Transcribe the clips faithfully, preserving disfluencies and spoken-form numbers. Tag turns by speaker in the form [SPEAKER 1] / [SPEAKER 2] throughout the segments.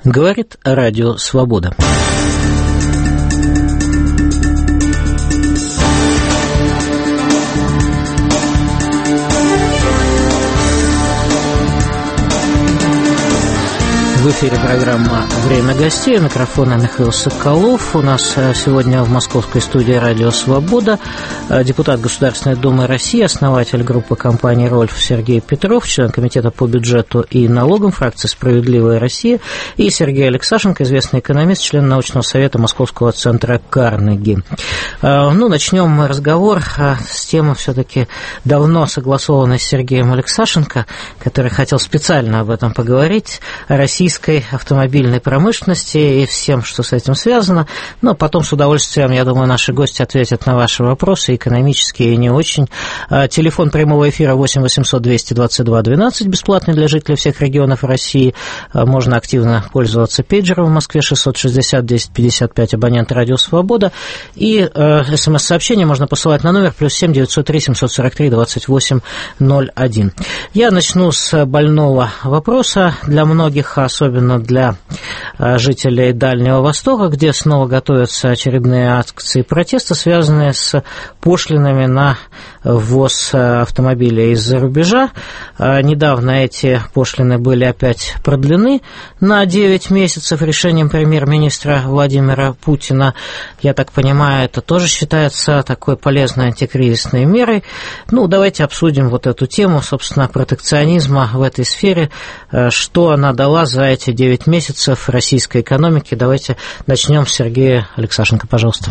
[SPEAKER 1] Говорит Радио Свобода. В эфире программа «Время гостей». У микрофона Михаил Соколов. У нас сегодня в московской студии «Радио Свобода» депутат Государственной Думы России, основатель группы компаний «Рольф» Сергей Петров, член комитета по бюджету и налогам фракции «Справедливая Россия», и Сергей Алексашенко, известный экономист, член научного совета Московского центра Карнеги. Ну, начнем разговор с темы, все-таки давно согласованной с Сергеем Алексашенко, который хотел специально об этом поговорить, о российской автомобильной промышленности и всем, что с этим связано. Но потом с удовольствием, я думаю, наши гости ответят на ваши вопросы, экономические и не очень. Телефон прямого эфира восемь восемьсот двести двадцать два двенадцать, бесплатный для жителей всех регионов России. Можно активно пользоваться пейджером в Москве шестьсот шестьдесят десять пятьдесят пять, абонент «Радио Свобода». И смс-сообщение можно посылать на номер плюс семь девятьсот три семьсот сорок три двадцать восемь ноль один. Я начну с больного вопроса для многих, особенно для жителей Дальнего Востока, где снова готовятся очередные акции протеста, связанные с пошлинами на ввоз автомобилей из-за рубежа. Недавно эти пошлины были опять продлены на девять месяцев решением премьер-министра Владимира Путина. Я так понимаю, это тоже считается такой полезной антикризисной мерой. Ну, давайте обсудим вот эту тему, собственно, протекционизма в этой сфере, что она дала за эти девять месяцев российской экономики. Давайте начнем с Сергея Алексашенко, пожалуйста.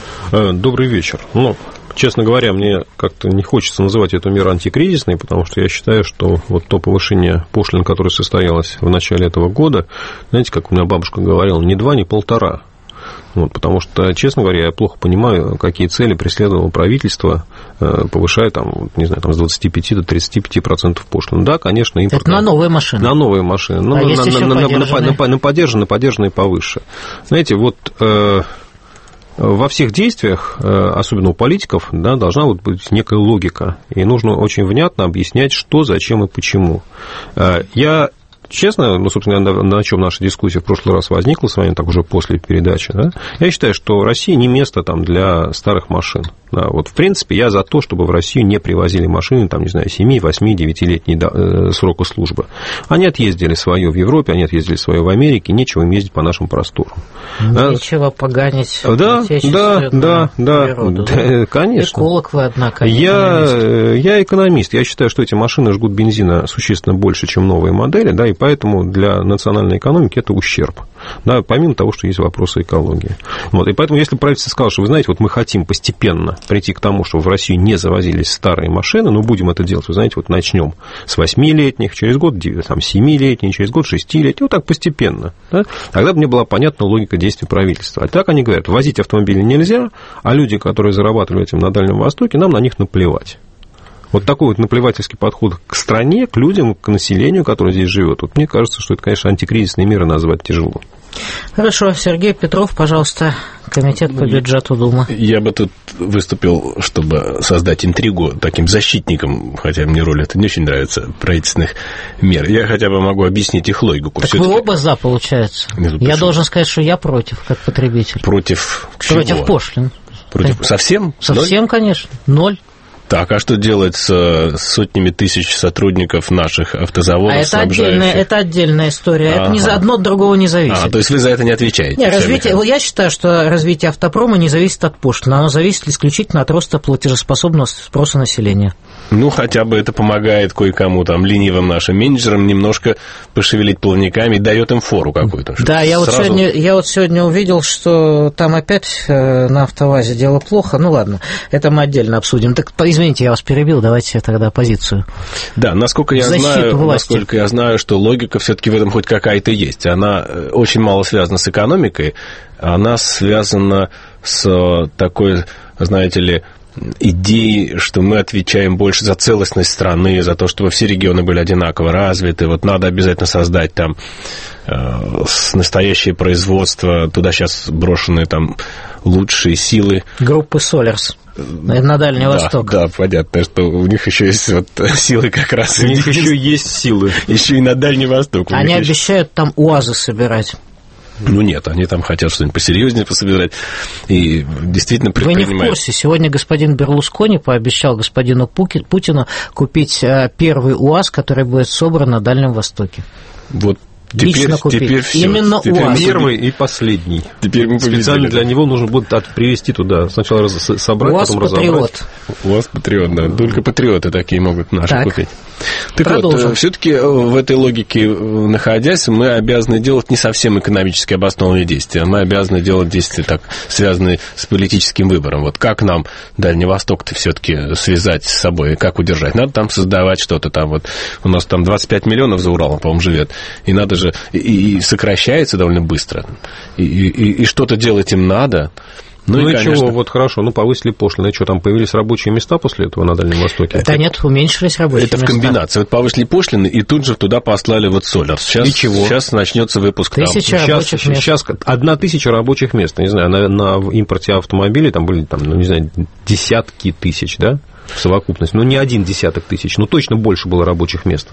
[SPEAKER 2] Добрый вечер. Ну, честно говоря, мне как-то не хочется называть эту меру антикризисной, потому что я считаю, что вот то повышение пошлин, которое состоялось в начале этого года, знаете, как у меня бабушка говорила, не два, не полтора. Вот, потому что, честно говоря, я плохо понимаю, какие цели преследовало правительство, повышая там, не знаю, там, с двадцати пяти до тридцати пяти процентов пошлин. Да, конечно, импорт.
[SPEAKER 1] Это на новые машины.
[SPEAKER 2] На новые машины.
[SPEAKER 1] А
[SPEAKER 2] на,
[SPEAKER 1] есть
[SPEAKER 2] на,
[SPEAKER 1] еще
[SPEAKER 2] на,
[SPEAKER 1] подержанные?
[SPEAKER 2] На, на подержанные, подержанные повыше. Знаете, вот э, во всех действиях, особенно у политиков, да, должна вот быть некая логика. И нужно очень внятно объяснять, что, зачем и почему. Я... Честно, ну, собственно, на, на чем наша дискуссия в прошлый раз возникла с вами, так уже после передачи, да, я считаю, что Россия не место там для старых машин. Да, вот, в принципе, я за то, чтобы в Россию не привозили машины, там, не знаю, семь, восемь, девятилетней да, срока службы. Они отъездили свое в Европе, они отъездили свое в Америке, нечего им ездить по нашим просторам.
[SPEAKER 1] Нечего поганить
[SPEAKER 2] да, да, да, да,
[SPEAKER 1] природу.
[SPEAKER 2] Да, конечно.
[SPEAKER 1] Эколог вы, однако, не
[SPEAKER 2] я,
[SPEAKER 1] экономист.
[SPEAKER 2] Я экономист. Я считаю, что эти машины жгут бензина существенно больше, чем новые модели, да, и поэтому для национальной экономики это ущерб. Да, помимо того, что есть вопросы экологии. Вот, и поэтому, если правительство сказало, что, вы знаете, вот мы хотим постепенно прийти к тому, чтобы в Россию не завозились старые машины, но будем это делать, вы знаете, вот начнем с восьмилетних, через год там, семилетних, через год шестилетних, вот так постепенно. Да? Тогда бы мне была понятна логика действий правительства. А так они говорят, возить автомобили нельзя, а люди, которые зарабатывают этим на Дальнем Востоке, нам на них наплевать. Вот такой вот наплевательский подход к стране, к людям, к населению, которое здесь живет. Вот мне кажется, что это, конечно, антикризисные меры назвать тяжело.
[SPEAKER 1] Хорошо. Сергей Петров, пожалуйста, комитет по бюджету Думы.
[SPEAKER 3] Я бы тут выступил, чтобы создать интригу таким защитником, хотя мне роль это не очень нравится, правительственных мер. Я хотя бы могу объяснить их логику.
[SPEAKER 1] Так вы оба за, получается. Нет, я почему? Должен сказать, что я против, как потребитель.
[SPEAKER 3] Против чего?
[SPEAKER 1] Против пошлин.
[SPEAKER 3] Против... Совсем?
[SPEAKER 1] Совсем, Ноль? Конечно. Ноль.
[SPEAKER 3] Так, а что делать с сотнями тысяч сотрудников наших автозаводов?
[SPEAKER 1] А это отдельная, это отдельная история. Ага. Это не, одно от другого не зависит.
[SPEAKER 3] А, то есть вы за это не отвечаете?
[SPEAKER 1] Нет, развитие, я считаю, что развитие автопрома не зависит от пошлин. Оно зависит исключительно от роста платежеспособного спроса населения.
[SPEAKER 3] Ну, хотя бы это помогает кое-кому, там, ленивым нашим менеджерам немножко пошевелить плавниками и дает им фору какую-то.
[SPEAKER 1] Да, я вот, сегодня, я вот сегодня увидел, что там опять на АвтоВАЗе дело плохо. Ну, ладно, это мы отдельно обсудим. Так, извините, я вас перебил, давайте тогда позицию.
[SPEAKER 3] Да, насколько я знаю, насколько я знаю, что логика все-таки в этом хоть какая-то есть. Она очень мало связана с экономикой, она связана с такой, знаете ли, идеи, что мы отвечаем больше за целостность страны, за то, чтобы все регионы были одинаково развиты. Вот надо обязательно создать там э, настоящее производство, туда сейчас брошены там лучшие силы.
[SPEAKER 1] Группы Солярс. на Дальний
[SPEAKER 3] да,
[SPEAKER 1] Восток.
[SPEAKER 3] Да, понятно, что у них еще есть вот силы как раз.
[SPEAKER 2] У них еще есть силы.
[SPEAKER 3] Еще и на Дальний Восток.
[SPEAKER 1] Они обещают там УАЗы собирать.
[SPEAKER 3] Ну нет, они там хотят что-нибудь посерьезнее пособирать. И действительно предпринимают.
[SPEAKER 1] Вы не в курсе, сегодня господин Берлускони пообещал господину Путину купить первый УАЗ, который будет собран на Дальнем Востоке.
[SPEAKER 3] Вот.
[SPEAKER 1] Лично
[SPEAKER 3] теперь,
[SPEAKER 1] купить.
[SPEAKER 3] Теперь все.
[SPEAKER 1] Именно
[SPEAKER 3] теперь
[SPEAKER 1] УАЗ.
[SPEAKER 2] Первый и последний.
[SPEAKER 3] Теперь мы
[SPEAKER 2] специально для него нужно будет привезти туда. Сначала собрать,
[SPEAKER 1] УАЗ
[SPEAKER 2] потом
[SPEAKER 1] Патриот.
[SPEAKER 2] разобрать.
[SPEAKER 3] УАЗ Патриот, да. Только патриоты такие могут наши
[SPEAKER 1] так.
[SPEAKER 3] купить. Так
[SPEAKER 1] Продолжим.
[SPEAKER 3] вот, все-таки в этой логике находясь, мы обязаны делать не совсем экономически обоснованные действия. Мы обязаны делать действия, так, связанные с политическим выбором. Вот как нам Дальний Восток-то все-таки связать с собой, как удержать? Надо там создавать что-то там. Вот у нас там двадцать пять миллионов за Уралом, по-моему, живет. И надо же... И, и сокращается довольно быстро. И, и, и что-то делать им надо. Ну,
[SPEAKER 2] ну и, и
[SPEAKER 3] конечно...
[SPEAKER 2] чего, вот хорошо, ну повысили пошлины, что там, появились рабочие места после этого на Дальнем Востоке?
[SPEAKER 1] Да нет, уменьшились рабочие
[SPEAKER 3] Это
[SPEAKER 1] места.
[SPEAKER 3] в комбинации. Вот повысили пошлины, и тут же туда послали вот Солярс. Сейчас,
[SPEAKER 2] и чего?
[SPEAKER 3] Сейчас начнется выпуск
[SPEAKER 1] Тысяча
[SPEAKER 3] там.
[SPEAKER 1] рабочих
[SPEAKER 2] сейчас,
[SPEAKER 1] мест.
[SPEAKER 2] Сейчас одна тысяча рабочих мест, не знаю, на, на импорте автомобилей там были, там, ну, не знаю, десятки тысяч, да? В совокупности. Ну, не один десяток тысяч, но точно больше было рабочих мест.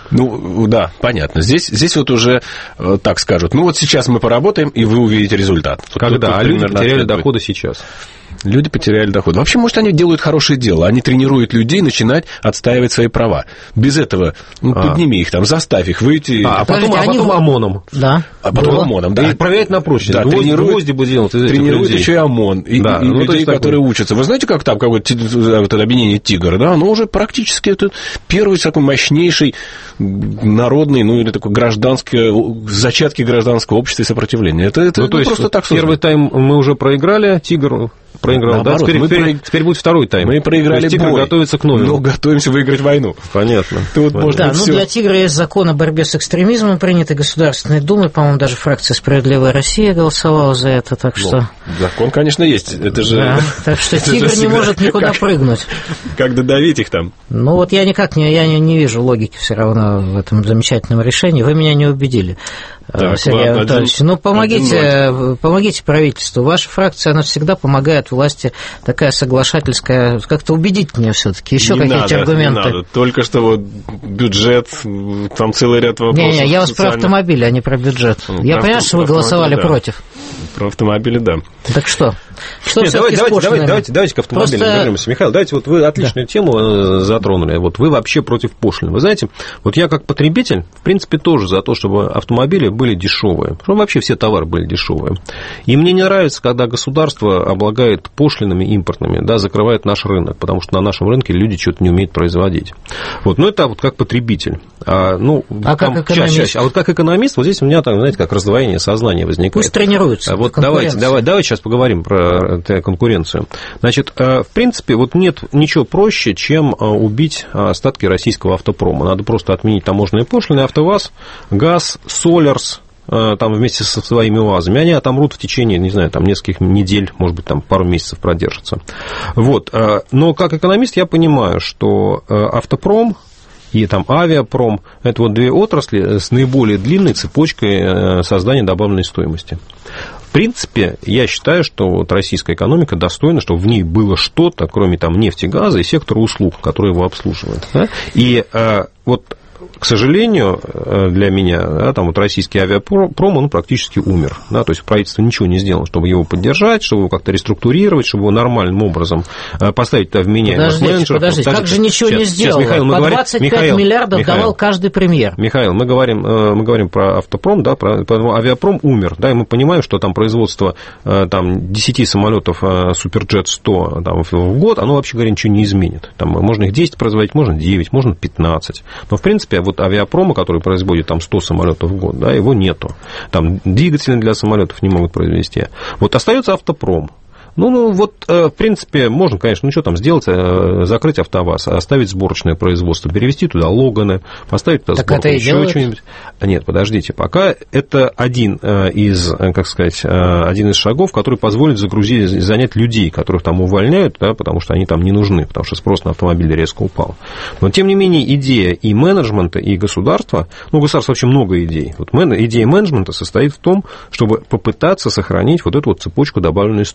[SPEAKER 3] Ну, да, понятно. Здесь, здесь вот уже э, так скажут. Ну, вот сейчас мы поработаем, и вы увидите результат.
[SPEAKER 2] Когда?
[SPEAKER 3] Тут,
[SPEAKER 2] а люди потеряли
[SPEAKER 3] будет.
[SPEAKER 2] доходы сейчас.
[SPEAKER 3] Люди потеряли доход. Вообще, может, они делают хорошее дело. Они тренируют людей начинать отстаивать свои права. Без этого, ну, а. подними их там, заставь их выйти.
[SPEAKER 2] А, а потом, а потом ОМОНом.
[SPEAKER 1] Да.
[SPEAKER 3] А потом ОМОНом, да.
[SPEAKER 2] И проверять на прочность.
[SPEAKER 3] Да,
[SPEAKER 2] гвозди,
[SPEAKER 3] тренируют,
[SPEAKER 2] гвозди бы делать из этих
[SPEAKER 3] тренируют
[SPEAKER 2] людей.
[SPEAKER 3] еще и ОМОН. И,
[SPEAKER 2] да,
[SPEAKER 3] и
[SPEAKER 2] ну,
[SPEAKER 3] людей, которые такой... учатся. Вы знаете, как там какое-то вот это объединение «Тигр», да? Оно уже практически это первый такой мощнейший народный, ну, или такой гражданский, зачатки гражданского общества и сопротивления. Это, это
[SPEAKER 2] ну, то
[SPEAKER 3] ну,
[SPEAKER 2] есть
[SPEAKER 3] просто так создано.
[SPEAKER 2] Первый тайм мы уже проиграли, «Тигр» проиграл,
[SPEAKER 3] наоборот,
[SPEAKER 2] да? Теперь,
[SPEAKER 3] мы
[SPEAKER 2] теперь,
[SPEAKER 3] про...
[SPEAKER 2] теперь будет второй тайм.
[SPEAKER 3] Мы проиграли
[SPEAKER 2] «Тигр»
[SPEAKER 3] бой.
[SPEAKER 2] готовится к новому.
[SPEAKER 3] Но готовимся выиграть войну.
[SPEAKER 2] Понятно.
[SPEAKER 3] Вот, может,
[SPEAKER 1] да,
[SPEAKER 3] ну,
[SPEAKER 1] всё. Для «Тигра» есть закон о борьбе с экстремизмом, принятый Государственной Думой, по-моему, даже фракция «Справедливая Россия» голосовала за это, так что...
[SPEAKER 3] Ну, закон, конечно, есть. Это же...
[SPEAKER 1] Да, так что «Тигр» не может никуда
[SPEAKER 3] как,
[SPEAKER 1] прыгнуть.
[SPEAKER 3] Как додавить их там?
[SPEAKER 1] Ну, вот я никак не, я не, не вижу логики все равно в этом замечательном решении. Вы меня не убедили, так, Сергей ладно, Анатольевич. Один, ну, помогите, помогите правительству. Ваша фракция, она всегда помогает власти, такая соглашательская. Как-то убедить меня все-таки. Еще какие-то аргументы.
[SPEAKER 3] Не надо. Только что вот бюджет, там целый ряд вопросов.
[SPEAKER 1] Не-не, я вас про автомобили, а не про бюджет. Ну, я понимаю, что вы голосовали
[SPEAKER 3] да.
[SPEAKER 1] против.
[SPEAKER 3] Про автомобили, да.
[SPEAKER 1] Так что? Что
[SPEAKER 2] Нет, давайте, давайте, давайте, давайте, давайте к автомобилям Просто... вернемся. Михаил, давайте, вот вы отличную да. тему затронули. Вот вы вообще против пошлин. Вы знаете, вот я как потребитель, в принципе, тоже за то, чтобы автомобили были дешевые. Чтобы вообще все товары были дешевые. И мне не нравится, когда государство облагает пошлинами импортными, да, закрывает наш рынок, потому что на нашем рынке люди что-то не умеют производить. Вот, ну, это вот как потребитель. А, ну,
[SPEAKER 1] а
[SPEAKER 2] там,
[SPEAKER 1] как экономист?
[SPEAKER 2] Сейчас, сейчас. А вот как экономист, вот здесь у меня, там, знаете, как раздвоение сознания возникает.
[SPEAKER 1] Пусть тренируются.
[SPEAKER 2] Вот давайте, давайте, давайте сейчас поговорим про конкуренцию. Значит, в принципе, вот нет ничего проще, чем убить остатки российского автопрома. Надо просто отменить таможенные пошлины, АвтоВАЗ, ГАЗ, Солярс, там вместе со своими УАЗами, они отомрут в течение, не знаю, там нескольких недель, может быть, там пару месяцев продержатся. Вот. Но как экономист я понимаю, что автопром и там авиапром – это вот две отрасли с наиболее длинной цепочкой создания добавленной стоимости. В принципе, я считаю, что вот российская экономика достойна, чтобы в ней было что-то, кроме там нефти, газа и сектора услуг, которые его обслуживают. Да? И вот, к сожалению, для меня, да, там вот российский авиапром, он практически умер. Да, то есть правительство ничего не сделало, чтобы его поддержать, чтобы его как-то реструктурировать, чтобы его нормальным образом поставить туда вменяемых менеджеров.
[SPEAKER 1] Подождите, как же ничего
[SPEAKER 2] сейчас,
[SPEAKER 1] не сделало?
[SPEAKER 2] Сейчас, Михаил, мы
[SPEAKER 1] По
[SPEAKER 2] говорим,
[SPEAKER 1] двадцать пять
[SPEAKER 2] Михаил,
[SPEAKER 1] миллиардов
[SPEAKER 2] Михаил,
[SPEAKER 1] давал каждый премьер.
[SPEAKER 2] Михаил, мы говорим, мы говорим про автопром, да, про, про авиапром умер, да, и мы понимаем, что там производство там, десять самолетов Суперджет сто там, в год, оно, вообще говоря, ничего не изменит. Там, можно их десять производить, можно девять, можно пятнадцать. Но, в принципе, вот авиапрома, который производит там сто самолетов в год, да, его нету. Там двигатели для самолетов не могут произвести. Вот остается автопром. Ну, ну, вот, в принципе, можно, конечно, ну, что там сделать, закрыть АвтоВАЗ, оставить сборочное производство, перевести туда Логаны, поставить туда
[SPEAKER 1] так
[SPEAKER 2] сборку, еще что-нибудь. Нет, подождите, пока это один из, как сказать, один из шагов, который позволит загрузить, занять людей, которых там увольняют, да, потому что они там не нужны, потому что спрос на автомобили резко упал. Но, тем не менее, идея и менеджмента, и государства, ну, государства вообще много идей. Вот идея менеджмента состоит в том, чтобы попытаться сохранить вот эту вот цепочку добавленной стоимости в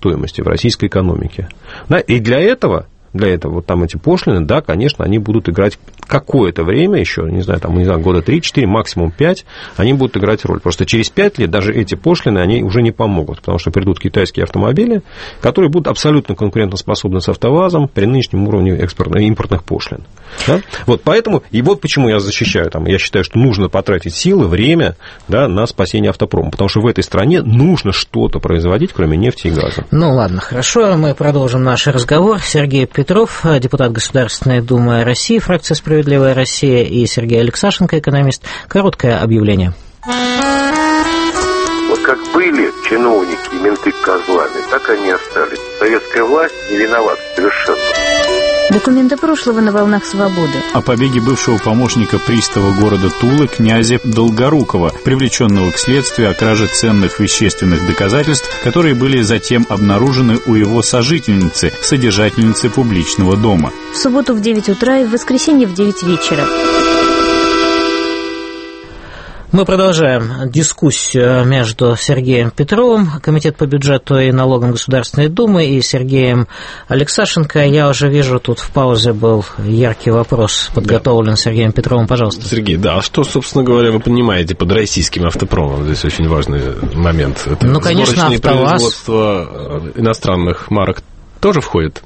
[SPEAKER 2] российской экономике. Да, и для этого... Для этого вот там эти пошлины, да, конечно, они будут играть какое-то время еще, не знаю, там, не знаю, года три-четыре, максимум пять, они будут играть роль. Просто через пять лет даже эти пошлины, они уже не помогут, потому что придут китайские автомобили, которые будут абсолютно конкурентоспособны с АвтоВАЗом при нынешнем уровне экспортных, импортных пошлин. Да? Вот поэтому, и вот почему я защищаю, там, я считаю, что нужно потратить силы, время, да, на спасение автопрома, потому что в этой стране нужно что-то производить, кроме нефти и газа.
[SPEAKER 1] Ну, ладно, хорошо, мы продолжим наш разговор. Сергей Петров, депутат Государственной Думы России, фракция «Справедливая Россия», и Сергей Алексашенко, экономист. Короткое объявление.
[SPEAKER 4] Вот как были чиновники и менты козлами, так они и остались. Советская власть не виновата совершенно.
[SPEAKER 5] Документы прошлого на волнах свободы.
[SPEAKER 6] О побеге бывшего помощника пристава города Тулы князя Долгорукова, привлеченного к следствию о краже ценных вещественных доказательств, которые были затем обнаружены у его сожительницы, содержательницы публичного дома.
[SPEAKER 5] В субботу в девять утра и в воскресенье в девять вечера.
[SPEAKER 1] Мы продолжаем дискуссию между Сергеем Петровым, Комитет по бюджету и налогам Государственной Думы, и Сергеем Алексашенко. Я уже вижу, тут в паузе был яркий вопрос, подготовлен да. Сергеем Петровым. Пожалуйста.
[SPEAKER 3] Сергей, да, а что, собственно говоря, вы понимаете под российским автопромом? Здесь очень важный момент. Это
[SPEAKER 1] ну, конечно, АвтоВАЗ.
[SPEAKER 3] Производство иностранных марок тоже входит?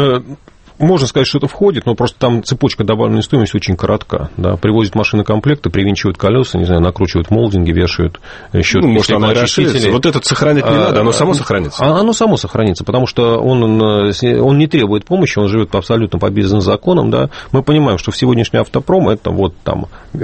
[SPEAKER 2] Можно сказать, что это входит, но просто там цепочка добавленной стоимости очень коротка. Да. Привозят машины комплекты, привинчивают колеса, не знаю, накручивают молдинги, вешают счет.
[SPEAKER 3] Ну, может, оно расширится. Вот этот сохранить не а, надо, оно само сохранится.
[SPEAKER 2] Оно само сохранится, потому что он, он не требует помощи, он живет абсолютно по бизнес-законам. Да. Мы понимаем, что в сегодняшний автопром это вот там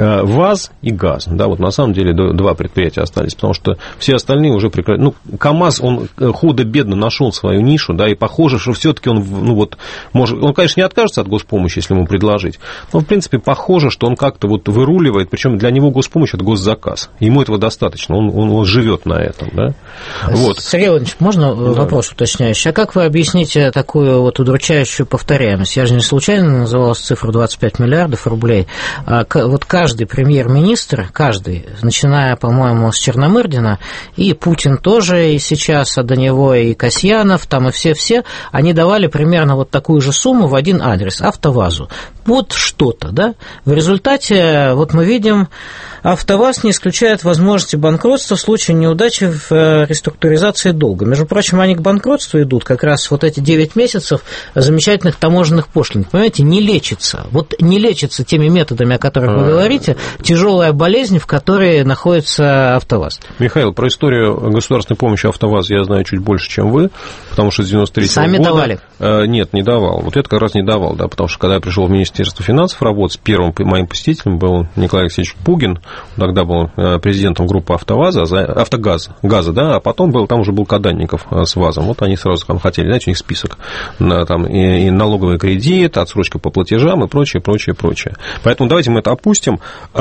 [SPEAKER 2] ВАЗ и ГАЗ. Да, вот на самом деле два предприятия остались, потому что все остальные уже прекратили. Ну, КАМАЗ, он худо-бедно нашел свою нишу, да, и похоже, что все-таки он, ну вот, может. Он, конечно, не откажется от госпомощи, если ему предложить, но, в принципе, похоже, что он как-то вот выруливает, причем для него госпомощь – это госзаказ. Ему этого достаточно, он, он, он живет на этом. Да? Вот.
[SPEAKER 1] Сергей Владимирович, можно да. вопрос уточняющий? А как вы объясните такую вот удручающую повторяемость? Я же не случайно называл цифру двадцать пять миллиардов рублей. А вот каждый премьер-министр, каждый, начиная, по-моему, с Черномырдина, и Путин тоже, и сейчас, а до него и Касьянов, там и все-все, они давали примерно вот такую же сумму в один адрес, АвтоВАЗу. Вот что-то, да? В результате, вот мы видим, АвтоВАЗ не исключает возможности банкротства в случае неудачи в реструктуризации долга. Между прочим, они к банкротству идут как раз вот эти девять месяцев замечательных таможенных пошлин. Понимаете, не лечится. Вот не лечится теми методами, о которых вы говорите, тяжелая болезнь, в которой находится АвтоВАЗ.
[SPEAKER 2] Михаил, про историю государственной помощи АвтоВАЗ я знаю чуть больше, чем вы, потому что с девяносто третьего
[SPEAKER 1] Сами
[SPEAKER 2] года...
[SPEAKER 1] давали?
[SPEAKER 2] Нет, не давал. Вот это как раз не давал, да, потому что когда я пришел в Министерство финансов работать, первым моим посетителем был Николай Алексеевич Пугин, тогда был президентом группы АвтоВАЗа, АвтоГАЗа, газа, да, а потом был, там уже был Каданников с ВАЗом. Вот они сразу там хотели, знаете, у них список, там и, и налоговый кредит, отсрочка по платежам и прочее, прочее, прочее. Поэтому давайте мы это опустим.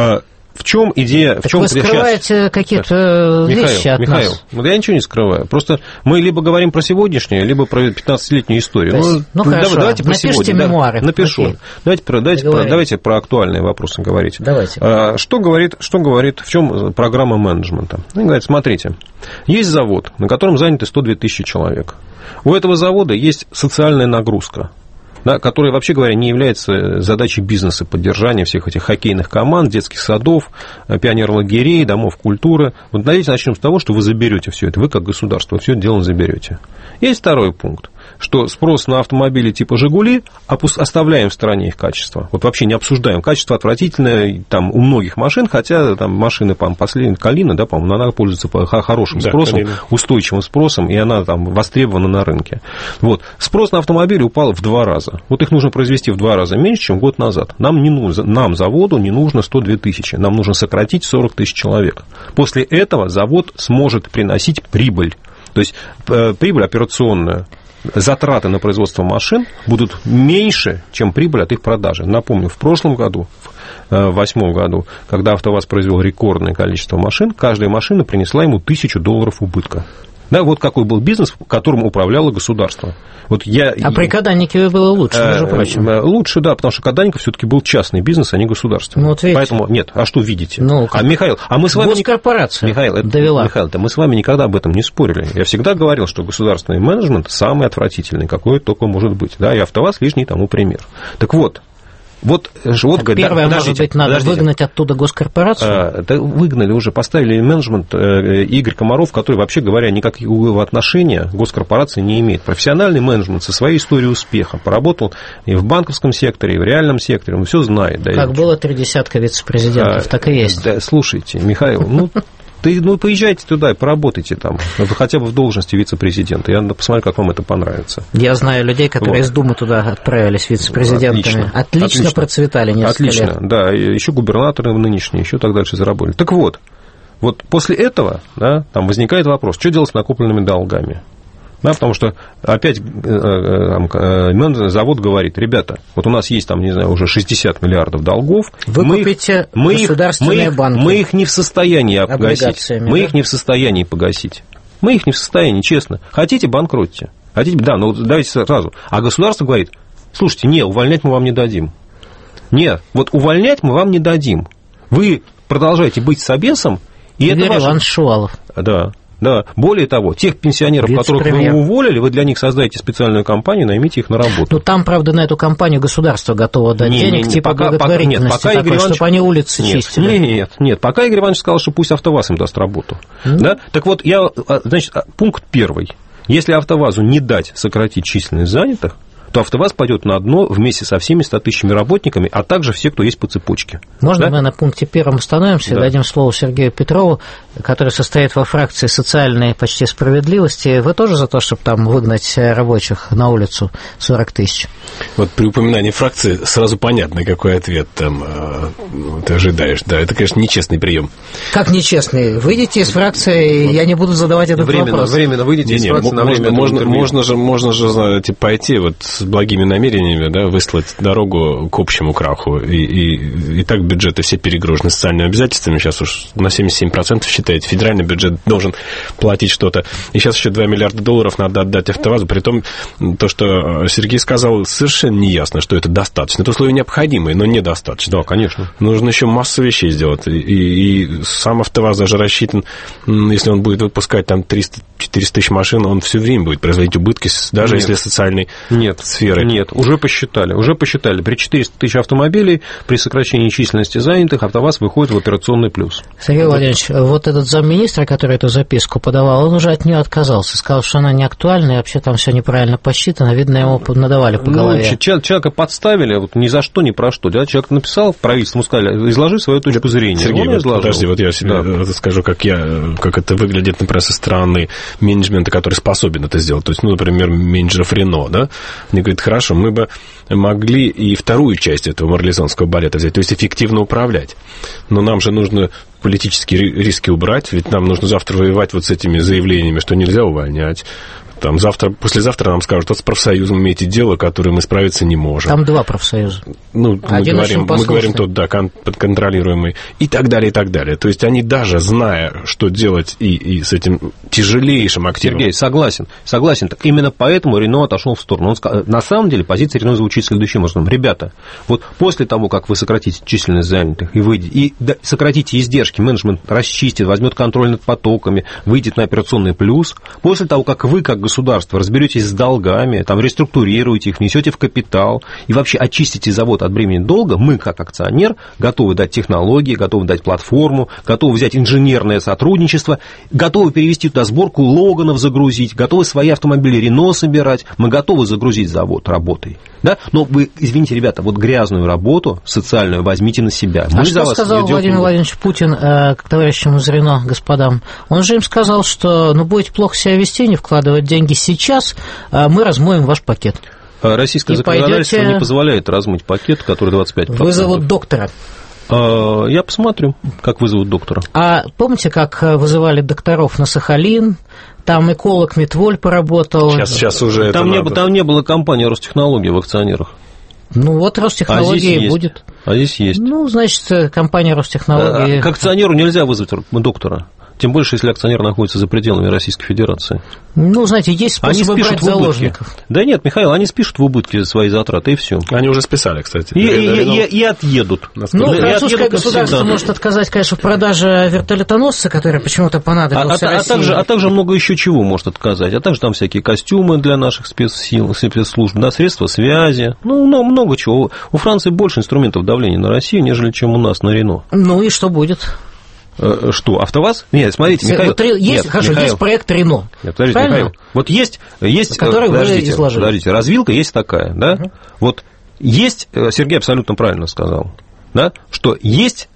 [SPEAKER 2] В чем идея?
[SPEAKER 1] Так
[SPEAKER 2] в чем
[SPEAKER 1] вы скрываете сейчас... какие-то
[SPEAKER 2] Михаил,
[SPEAKER 1] вещи от
[SPEAKER 2] Михаил,
[SPEAKER 1] нас.
[SPEAKER 2] Ну, я ничего не скрываю. Просто мы либо говорим про сегодняшнее, либо про пятнадцатилетнюю историю.
[SPEAKER 1] Есть, ну, ну, хорошо.
[SPEAKER 2] Давайте про
[SPEAKER 1] Напишите
[SPEAKER 2] сегодня.
[SPEAKER 1] мемуары.
[SPEAKER 2] Да, напишу.
[SPEAKER 1] Окей.
[SPEAKER 2] Давайте, про, давайте, про, давайте про актуальные вопросы говорить.
[SPEAKER 1] Давайте.
[SPEAKER 2] А, что говорит, что говорит, в чем программа менеджмента? Он говорит, смотрите, есть завод, на котором заняты сто две тысячи человек. У этого завода есть социальная нагрузка, да, которая, вообще говоря, не является задачей бизнеса поддержания всех этих хоккейных команд, детских садов, пионерлагерей, домов культуры. Вот давайте начнем с того, что вы заберете все это. Вы, как государство, все это дело заберете. Есть второй пункт, что спрос на автомобили типа «Жигули» оставляем в стороне их качество. Вот вообще не обсуждаем. Качество отвратительное там, у многих машин, хотя там машины, по-моему, последняя Калина, да, по-моему, она пользуется хорошим да, спросом, Калина. Устойчивым спросом, и она там востребована на рынке. Вот. Спрос на автомобили упал в два раза. Вот их нужно произвести в два раза меньше, чем год назад. Нам, не нужно, нам заводу, не нужно сто две тысячи. Нам нужно сократить сорок тысяч человек. После этого завод сможет приносить прибыль. То есть прибыль операционная. Затраты на производство машин будут меньше, чем прибыль от их продажи. Напомню, в прошлом году, в две тысячи восьмом году, когда АвтоВАЗ произвел рекордное количество машин, каждая машина принесла ему тысячу долларов убытка. Да, вот какой был бизнес, которым управляло государство. Вот я...
[SPEAKER 1] А при Каданникове было лучше, между прочим.
[SPEAKER 2] Лучше, да, потому что Каданников все-таки был частный бизнес, а не государственный.
[SPEAKER 1] Ну, вот видите.
[SPEAKER 2] Поэтому, нет, а что видите?
[SPEAKER 1] Ну,
[SPEAKER 2] а, Михаил, а мы с вами...
[SPEAKER 1] Госкорпорация
[SPEAKER 2] Михаил, это,
[SPEAKER 1] довела.
[SPEAKER 2] Михаил, это мы с вами никогда об этом не спорили. Я всегда говорил, что государственный менеджмент самый отвратительный, какой только может быть. Да, и АвтоВАЗ лишний тому пример. Так вот, Вот, вот,
[SPEAKER 1] так первое,
[SPEAKER 2] да,
[SPEAKER 1] может быть, надо подождите. выгнать оттуда госкорпорацию?
[SPEAKER 2] А, да, выгнали уже, поставили менеджмент э, Игорь Комаров, который, вообще говоря, никакого отношения к госкорпорации не имеет. Профессиональный менеджмент со своей историей успеха. Поработал и в банковском секторе, и в реальном секторе. Он все знает. Да,
[SPEAKER 1] как было три десятка вице-президентов, а, так и есть.
[SPEAKER 2] Да, слушайте, Михаил, ну... Ты, ну, поезжайте туда и поработайте там, хотя бы в должности вице-президента. Я посмотрю, как вам это понравится.
[SPEAKER 1] Я знаю людей, которые вот. из Думы туда отправились вице-президентами. Отлично, Отлично, Отлично процветали несколько
[SPEAKER 2] Отлично,
[SPEAKER 1] лет.
[SPEAKER 2] Да, еще губернаторы нынешние, еще так дальше заработали. Так вот, вот после этого, да, там возникает вопрос, что делать с накопленными долгами? Да, потому что опять там, завод говорит, ребята, вот у нас есть там, не знаю, уже шестьдесят миллиардов долгов.
[SPEAKER 1] Вы мы купите
[SPEAKER 2] их, мы
[SPEAKER 1] государственные
[SPEAKER 2] их,
[SPEAKER 1] банки.
[SPEAKER 2] Мы их не в состоянии погасить. Мы да? их не в состоянии погасить. Мы их не в состоянии, честно. Хотите, банкротьте. Хотите, да, но давайте сразу. А государство говорит, слушайте, не, увольнять мы вам не дадим. Нет, вот увольнять мы вам не дадим. Вы продолжаете быть собесом, и
[SPEAKER 1] Игорь
[SPEAKER 2] это ваше...
[SPEAKER 1] Иванович Шувалов.
[SPEAKER 2] Да. Да, более того, тех пенсионеров, которых вы уволили, вы для них создаете специальную компанию, наймите их на работу.
[SPEAKER 1] Ну, там, правда, на эту компанию государство готово дать не, денег, не, не, типа пока, благотворительности, пока, нет, пока такой, Иванович... чтобы они улицы
[SPEAKER 2] нет,
[SPEAKER 1] чистили.
[SPEAKER 2] Нет, нет, пока Игорь Иванович сказал, что пусть АвтоВАЗ им даст работу. Mm-hmm. Да? Так вот, я, значит, пункт первый. Если АвтоВАЗу не дать сократить численность занятых, то АвтоВАЗ пойдет на дно вместе со всеми ста тысячами работниками, а также все, кто есть по цепочке.
[SPEAKER 1] Можно
[SPEAKER 2] да?
[SPEAKER 1] мы на пункте первом остановимся, да. дадим слово Сергею Петрову, который состоит во фракции социальной почти справедливости. Вы тоже за то, чтобы там выгнать рабочих на улицу сорок тысяч?
[SPEAKER 3] Вот при упоминании фракции сразу понятно, какой ответ там э, ты ожидаешь. Да, это, конечно, нечестный прием.
[SPEAKER 1] Как нечестный? Выйдите из фракции, вот. Я не буду задавать этот
[SPEAKER 2] временно,
[SPEAKER 1] вопрос.
[SPEAKER 2] Временно выйдите не, из фракции
[SPEAKER 3] не,
[SPEAKER 2] на время
[SPEAKER 3] можно, можно же, можно же, знаете, пойти вот с благими намерениями, да, выслать дорогу к общему краху. И, и, и так бюджеты все перегружены социальными обязательствами. Сейчас уж на семьдесят семь процентов считаете. Федеральный бюджет должен платить что-то. И сейчас еще два миллиарда долларов надо отдать АвтоВАЗу. Притом, то, что Сергей сказал, совершенно неясно, что это достаточно. Это условия необходимые, но недостаточно.
[SPEAKER 2] Да, конечно.
[SPEAKER 3] Нужно еще массу вещей сделать. И, и сам АвтоВАЗ даже рассчитан, если он будет выпускать там триста-четыреста тысяч машин, он все время будет производить убытки, даже Нет. если социальной
[SPEAKER 2] Нет.
[SPEAKER 3] сферы.
[SPEAKER 2] Нет, уже посчитали. Уже посчитали. При четырёхстах тысяч автомобилей, при сокращении численности занятых, АвтоВАЗ выходит в операционный плюс.
[SPEAKER 1] Сергей Владимирович, вот этот замминистра, который эту записку подавал, он уже от нее отказался. Сказал, что она не актуальна, и вообще там все неправильно посчитано. Видно, ему надавали по голове.
[SPEAKER 2] Ну, человека подставили, вот ни за что, ни про что. Да? Человек написал в правительство, ему сказали, изложи свою точку зрения.
[SPEAKER 3] Сергей, вот, подожди, вот я себе да. скажу, как, я, как это выглядит, например, со стороны менеджмента, который способен это сделать. То есть, ну, например, менеджеров Рено, да? Они говорят, хорошо, мы бы могли и вторую часть этого марлезонского балета взять, то есть эффективно управлять. Но нам же нужно политические риски убрать, ведь нам нужно завтра воевать вот с этими заявлениями, что нельзя увольнять. Там завтра, послезавтра нам скажут, вот с профсоюзом имеете дело, которое мы справиться не можем.
[SPEAKER 1] Там два профсоюза.
[SPEAKER 3] Ну, мы говорим, мы говорим тут, да, подконтролируемый, и так далее, и так далее. То есть они даже, зная, что делать и, и с этим тяжелейшим активом...
[SPEAKER 2] Сергей, согласен, согласен. Так именно поэтому Рено отошел в сторону. Он сказал, на самом деле позиция Рено звучит следующим образом. Ребята, вот после того, как вы сократите численность занятых и выйдете, и сократите издержки, менеджмент расчистит, возьмет контроль над потоками, выйдет на операционный плюс, после того, как вы, как государство, разберетесь с долгами, там, реструктурируете их, внесете в капитал и вообще очистите завод от бремени долга, мы, как акционер, готовы дать технологии, готовы дать платформу, готовы взять инженерное сотрудничество, готовы перевести туда сборку Логанов, загрузить, готовы свои автомобили Рено собирать, мы готовы загрузить завод работой. Да? Но вы, извините, ребята, вот грязную работу социальную возьмите на себя. Мы
[SPEAKER 1] а что сказал Владимир Владимирович Путин э, к товарищам из Рено, господам? Он же им сказал, что ну, будете плохо себя вести, не вкладывать деньги сейчас, э, мы размоем ваш пакет.
[SPEAKER 2] Российское и законодательство пойдете... не позволяет размыть пакет, который двадцать пять процентов.
[SPEAKER 1] Вызовут доктора.
[SPEAKER 2] Я посмотрю, как вызовут доктора.
[SPEAKER 1] А помните, как вызывали докторов на Сахалин? Там эколог Метволь поработал.
[SPEAKER 3] Сейчас, сейчас уже
[SPEAKER 2] там,
[SPEAKER 3] это
[SPEAKER 2] не,
[SPEAKER 3] надо...
[SPEAKER 2] там не было компании Ростехнологии в акционерах.
[SPEAKER 1] Ну, вот Ростехнологии
[SPEAKER 2] а
[SPEAKER 1] будет.
[SPEAKER 2] А здесь есть.
[SPEAKER 1] Ну, значит, компания Ростехнологии...
[SPEAKER 2] А, к акционеру нельзя вызвать доктора. Тем больше, если акционер находится за пределами Российской Федерации.
[SPEAKER 1] Ну, знаете, есть способы брать заложников.
[SPEAKER 2] Да нет, Михаил, они спишут в убытки за свои затраты, и все.
[SPEAKER 3] Они уже списали, кстати.
[SPEAKER 2] И, и, и, и отъедут.
[SPEAKER 1] Ну, французское государство может отказать, конечно, в продаже вертолетоносца, который почему-то понадобился
[SPEAKER 2] а, а, а, также, а также много еще чего может отказать. А также там всякие костюмы для наших спецсил, спецслужб, да, средства связи. Ну, много, много чего. У Франции больше инструментов давления на Россию, нежели чем у нас на Рено.
[SPEAKER 1] Ну и что будет?
[SPEAKER 2] Что, АвтоВАЗ? Нет, смотрите, Михаил...
[SPEAKER 1] Вот, есть,
[SPEAKER 2] нет,
[SPEAKER 1] хорошо,
[SPEAKER 2] Михаил,
[SPEAKER 1] есть проект Рено.
[SPEAKER 2] Нет, подождите, Михаил. Вот есть... есть
[SPEAKER 1] который
[SPEAKER 2] подождите,
[SPEAKER 1] вы изложили.
[SPEAKER 2] Подождите, развилка есть такая, да? Угу. Вот есть, Сергей абсолютно правильно сказал, да, что есть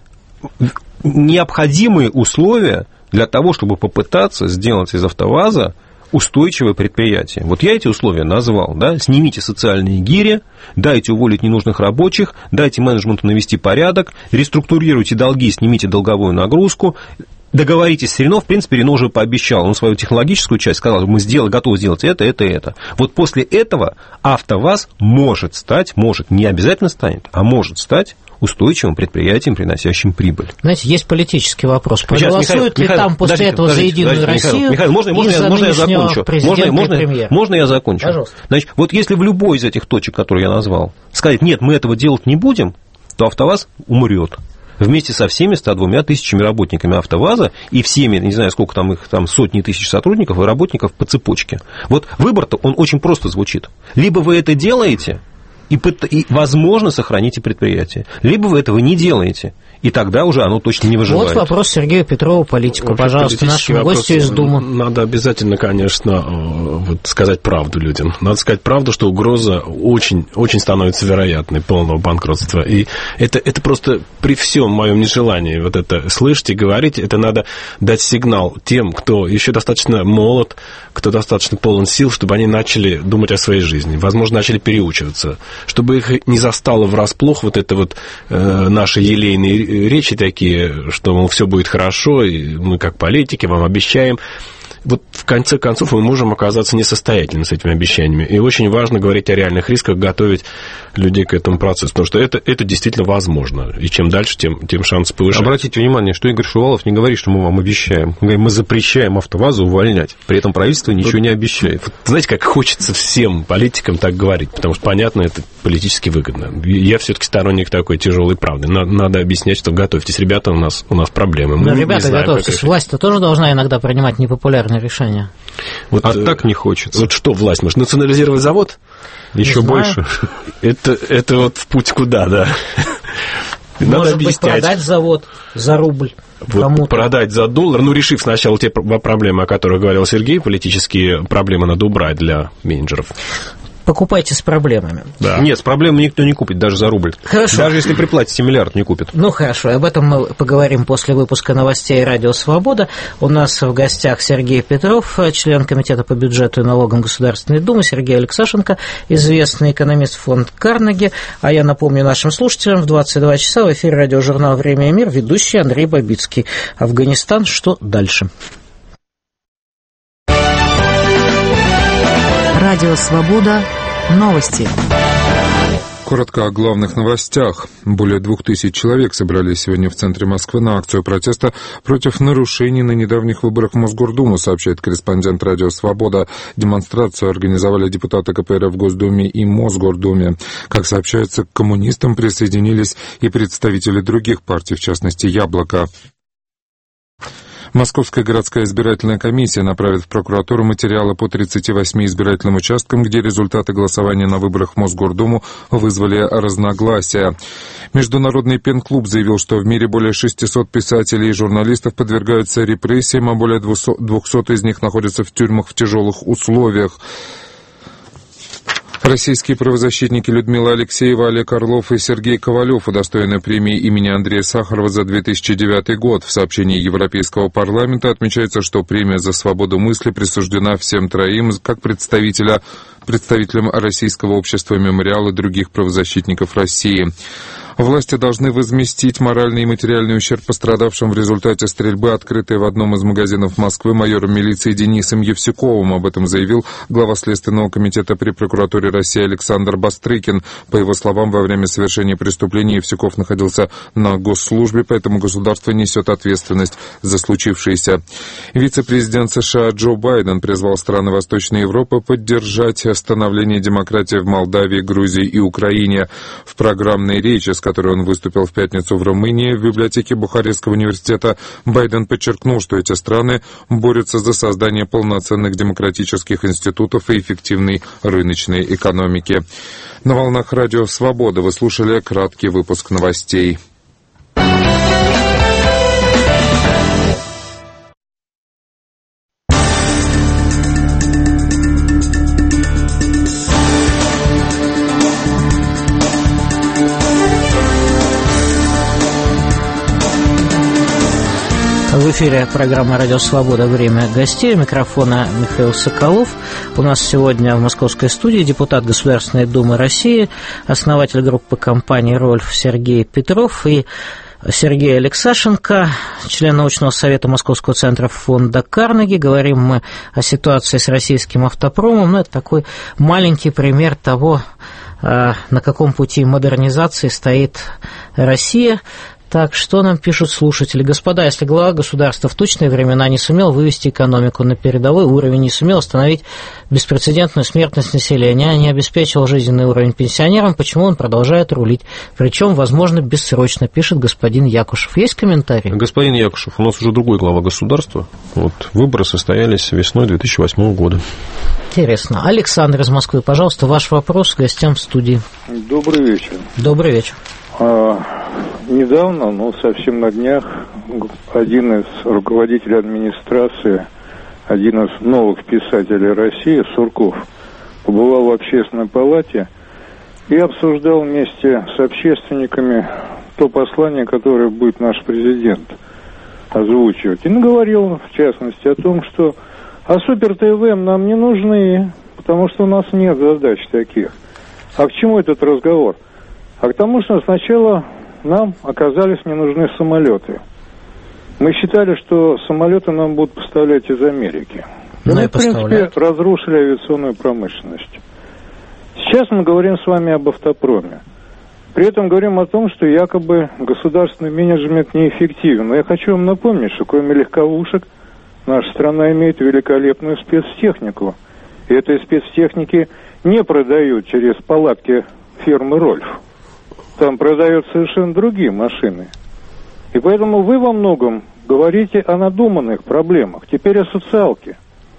[SPEAKER 2] необходимые условия для того, чтобы попытаться сделать из АвтоВАЗа устойчивое предприятие. Вот я эти условия назвал, да, снимите социальные гири, дайте уволить ненужных рабочих, дайте менеджменту навести порядок, реструктурируйте долги, снимите долговую нагрузку, договоритесь с Рено, в принципе, Рено уже пообещал, он свою технологическую часть сказал, мы сделали, готовы сделать это, это, это. Вот после этого АвтоВАЗ может стать, может, не обязательно станет, а может стать устойчивым предприятием, приносящим прибыль.
[SPEAKER 1] Знаете, есть политический вопрос. Проголосуют ли
[SPEAKER 2] Михаил,
[SPEAKER 1] там после
[SPEAKER 2] подождите,
[SPEAKER 1] этого
[SPEAKER 2] подождите,
[SPEAKER 1] за Единую
[SPEAKER 2] подождите,
[SPEAKER 1] Россию?
[SPEAKER 2] Михаил, можно, можно, я, можно я закончу? Можно, можно, можно я закончу?
[SPEAKER 1] Пожалуйста.
[SPEAKER 2] Значит, вот если в любой из этих точек, которые я назвал, сказать, нет, мы этого делать не будем, то АвтоВАЗ умрет. Вместе со всеми ста двумя тысячами работниками АвтоВАЗа и всеми, не знаю, сколько там их, там сотни тысяч сотрудников и работников по цепочке. Вот выбор-то, он очень просто звучит. Либо вы это делаете, и, и, возможно, сохраните предприятие. Либо вы этого не делаете, и тогда уже оно точно не выживает.
[SPEAKER 1] Вот вопрос Сергею Петрову, политику.
[SPEAKER 3] Вообще,
[SPEAKER 1] пожалуйста, нашему гостю из Думы.
[SPEAKER 3] Надо обязательно, конечно, вот, сказать правду людям. Надо сказать правду, что угроза очень, очень становится вероятной полного банкротства. И это, это просто при всем моем нежелании вот это слышать и говорить, это надо дать сигнал тем, кто еще достаточно молод, кто достаточно полон сил, чтобы они начали думать о своей жизни. Возможно, начали переучиваться. Чтобы их не застало врасплох вот это вот э, наши елейные речи такие, что, мол, все будет хорошо, и мы как политики вам обещаем. Вот в конце концов мы можем оказаться несостоятельны с этими обещаниями. И очень важно говорить о реальных рисках, готовить людей к этому процессу, потому что это, это действительно возможно. И чем дальше, тем, тем шансы повышаются.
[SPEAKER 2] Обратите внимание, что Игорь Шувалов не говорит, что мы вам обещаем. Мы говорим, мы запрещаем АвтоВАЗу увольнять. При этом правительство ничего вот, не обещает.
[SPEAKER 3] Вот, знаете, как хочется всем политикам так говорить, потому что, понятно, это политически выгодно. Я все-таки сторонник такой тяжелой правды. Надо, надо объяснять, что готовьтесь, ребята, у нас, у нас проблемы.
[SPEAKER 1] Мы ребята, знаем, готовьтесь. Власть-то тоже должна иногда принимать непопулярные решения.
[SPEAKER 2] Вот, а э, так не хочется.
[SPEAKER 3] Вот что власть может? Национализировать завод?
[SPEAKER 2] Еще больше.
[SPEAKER 3] Это, это вот в путь куда, да.
[SPEAKER 1] Надо Может объяснять. Быть, продать завод за рубль
[SPEAKER 3] вот кому-то. Продать за доллар, ну, решив сначала те проблемы, о которых говорил Сергей, политические проблемы надо убрать для менеджеров.
[SPEAKER 1] Покупайте с проблемами.
[SPEAKER 2] Да. Нет, с проблемами никто не купит, даже за рубль.
[SPEAKER 1] Хорошо.
[SPEAKER 2] Даже если приплатите миллиард, не купит.
[SPEAKER 1] Ну, хорошо, об этом мы поговорим после выпуска новостей «Радио Свобода». У нас в гостях Сергей Петров, член Комитета по бюджету и налогам Государственной Думы, Сергей Алексашенко, известный экономист фонд Карнеги. А я напомню нашим слушателям, в двадцать два часа в эфире радиожурнала «Время и мир» ведущий Андрей Бабицкий. Афганистан, что дальше?
[SPEAKER 7] Радио «Свобода». Новости.
[SPEAKER 8] Коротко о главных новостях. Более двух тысяч человек собрались сегодня в центре Москвы на акцию протеста против нарушений на недавних выборах в Мосгордуму, сообщает корреспондент «Радио Свобода». Демонстрацию организовали депутаты ка пэ эр в Госдуме и Мосгордуме. Как сообщается, к коммунистам присоединились и представители других партий, в частности «Яблоко». Московская городская избирательная комиссия направит в прокуратуру материалы по тридцати восьми избирательным участкам, где результаты голосования на выборах в Мосгордуму вызвали разногласия. Международный пен-клуб заявил, что в мире более шестисот писателей и журналистов подвергаются репрессиям, а более двухсот из них находятся в тюрьмах в тяжелых условиях. Российские правозащитники Людмила Алексеева, Олег Орлов и Сергей Ковалев удостоены премии имени Андрея Сахарова за две тысячи девятый год. В сообщении Европейского парламента отмечается, что премия за свободу мысли присуждена всем троим как представителя, представителям Российского общества «Мемориал» и других правозащитников России. Власти должны возместить моральный и материальный ущерб пострадавшим в результате стрельбы, открытой в одном из магазинов Москвы майором милиции Денисом Евсюковым. Об этом заявил глава Следственного комитета при прокуратуре России Александр Бастрыкин. По его словам, во время совершения преступления Евсюков находился на госслужбе, поэтому государство несет ответственность за случившееся. Вице-президент США Джо Байден призвал страны Восточной Европы поддержать становление демократии в Молдавии, Грузии и Украине. В программной речи, с которой он выступил в пятницу в Румынии в библиотеке Бухарестского университета, Байден подчеркнул, что эти страны борются за создание полноценных демократических институтов и эффективной рыночной экономики. На волнах радио «Свобода» вы слушали краткий выпуск новостей.
[SPEAKER 1] В эфире программа «Радио Свобода. Время гостей». У микрофона Михаил Соколов. У нас сегодня в московской студии депутат Государственной Думы России, основатель группы компании «Рольф» Сергей Петров и Сергей Алексашенко, член научного совета Московского центра фонда Карнеги. Говорим мы о ситуации с российским автопромом. Ну, это такой маленький пример того, на каком пути модернизации стоит Россия. Так, что нам пишут слушатели? Господа, если глава государства в тучные времена не сумел вывести экономику на передовой уровень, не сумел остановить беспрецедентную смертность населения, не обеспечил жизненный уровень пенсионерам, почему он продолжает рулить? Причем, возможно, бессрочно, пишет господин Якушев. Есть комментарии?
[SPEAKER 2] Господин Якушев, у нас уже другой глава государства. Вот, выборы состоялись весной две тысячи восьмого года.
[SPEAKER 1] Интересно. Александр из Москвы, пожалуйста, ваш вопрос гостям в студии.
[SPEAKER 9] Добрый вечер.
[SPEAKER 1] Добрый вечер.
[SPEAKER 9] А, недавно, ну, совсем на днях, один из руководителей администрации, один из новых писателей России, Сурков, побывал в общественной палате и обсуждал вместе с общественниками то послание, которое будет наш президент озвучивать. И наговорил, в частности, о том, что а супер-ТВ нам не нужны, потому что у нас нет задач таких. А к чему этот разговор? А к тому, что сначала нам оказались не нужны самолеты. Мы считали, что самолеты нам будут поставлять из Америки. И мы, в принципе, разрушили авиационную промышленность. Сейчас мы говорим с вами об автопроме. При этом говорим о том, что якобы государственный менеджмент неэффективен. Но я хочу вам напомнить, что кроме легковушек наша страна имеет великолепную спецтехнику. И этой спецтехники не продают через палатки фирмы «Рольф». Там продают совершенно другие машины. И поэтому вы во многом говорите о надуманных проблемах. Теперь о социалке.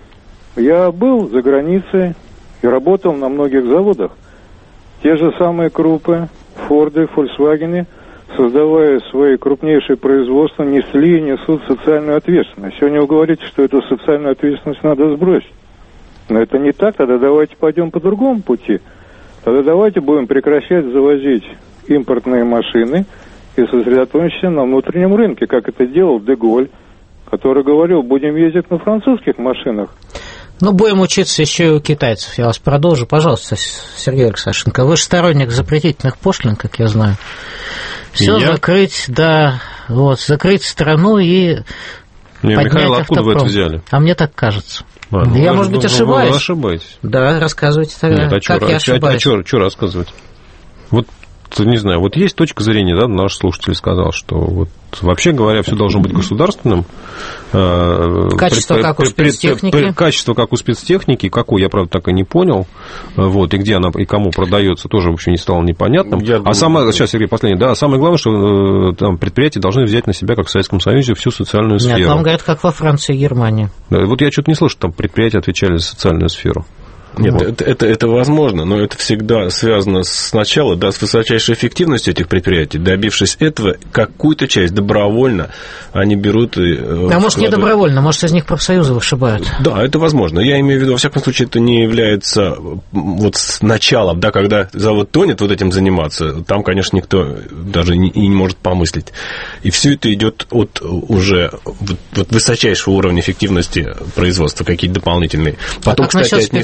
[SPEAKER 9] Я был за границей и работал на многих заводах. Те же самые крупы, Форды, Фольксвагены, создавая свои крупнейшие производства, несли и несут социальную ответственность. Сегодня вы говорите, что эту социальную ответственность надо сбросить. Но это не так, тогда давайте пойдем по другому пути. Тогда давайте будем прекращать завозить импортные машины и сосредоточимся на внутреннем рынке, как это делал Де-Голь, который говорил, будем ездить на французских машинах.
[SPEAKER 1] Ну, будем учиться еще и у китайцев. Я вас продолжу. Пожалуйста, Сергей Алексашенко. Вы же сторонник запретительных пошлин, как я знаю. Все я? закрыть, да, вот, закрыть страну и
[SPEAKER 2] Не,
[SPEAKER 1] поднять
[SPEAKER 2] Михаил, откуда
[SPEAKER 1] автопром.
[SPEAKER 2] вы это взяли?
[SPEAKER 1] А мне так кажется.
[SPEAKER 2] А, ну,
[SPEAKER 1] я,
[SPEAKER 2] вы,
[SPEAKER 1] может быть,
[SPEAKER 2] вы,
[SPEAKER 1] ошибаюсь.
[SPEAKER 2] Вы ошибаетесь.
[SPEAKER 1] Да, рассказывайте тогда,
[SPEAKER 2] Нет, а
[SPEAKER 1] как
[SPEAKER 2] чё,
[SPEAKER 1] я
[SPEAKER 2] а,
[SPEAKER 1] ошибаюсь.
[SPEAKER 2] А, а что рассказывать? Вот, не знаю, вот есть точка зрения, да, наш слушатель сказал, что вот вообще говоря, все должно быть государственным.
[SPEAKER 1] Качество при, как при, у спецтехники.
[SPEAKER 2] При, при, качество как у спецтехники, какой, я, правда, так и не понял. Вот, и где она, и кому продается, тоже вообще не стало непонятным. Я а думаю, самое, сейчас, Сергей, последнее, да, самое главное, что там предприятия должны взять на себя, как в Советском Союзе, всю социальную сферу.
[SPEAKER 1] Нет, вам говорят, как во Франции и Германии.
[SPEAKER 2] Да, вот я что-то не слышу, там предприятия отвечали за социальную сферу.
[SPEAKER 3] Нет, вот. это, это, это возможно, но это всегда связано сначала, да, с высочайшей эффективностью этих предприятий. Добившись этого, какую-то часть добровольно они берут и
[SPEAKER 1] А может, не добровольно, может, из них профсоюзы вышибают.
[SPEAKER 3] Да, это возможно. Я имею в виду, во всяком случае, это не является вот с началом, да, когда завод тонет вот этим заниматься, там, конечно, никто даже и не может помыслить. И все это идет от уже вот, вот высочайшего уровня эффективности производства, какие-то дополнительные.
[SPEAKER 1] Потом, а как кстати, насчет спецтехники?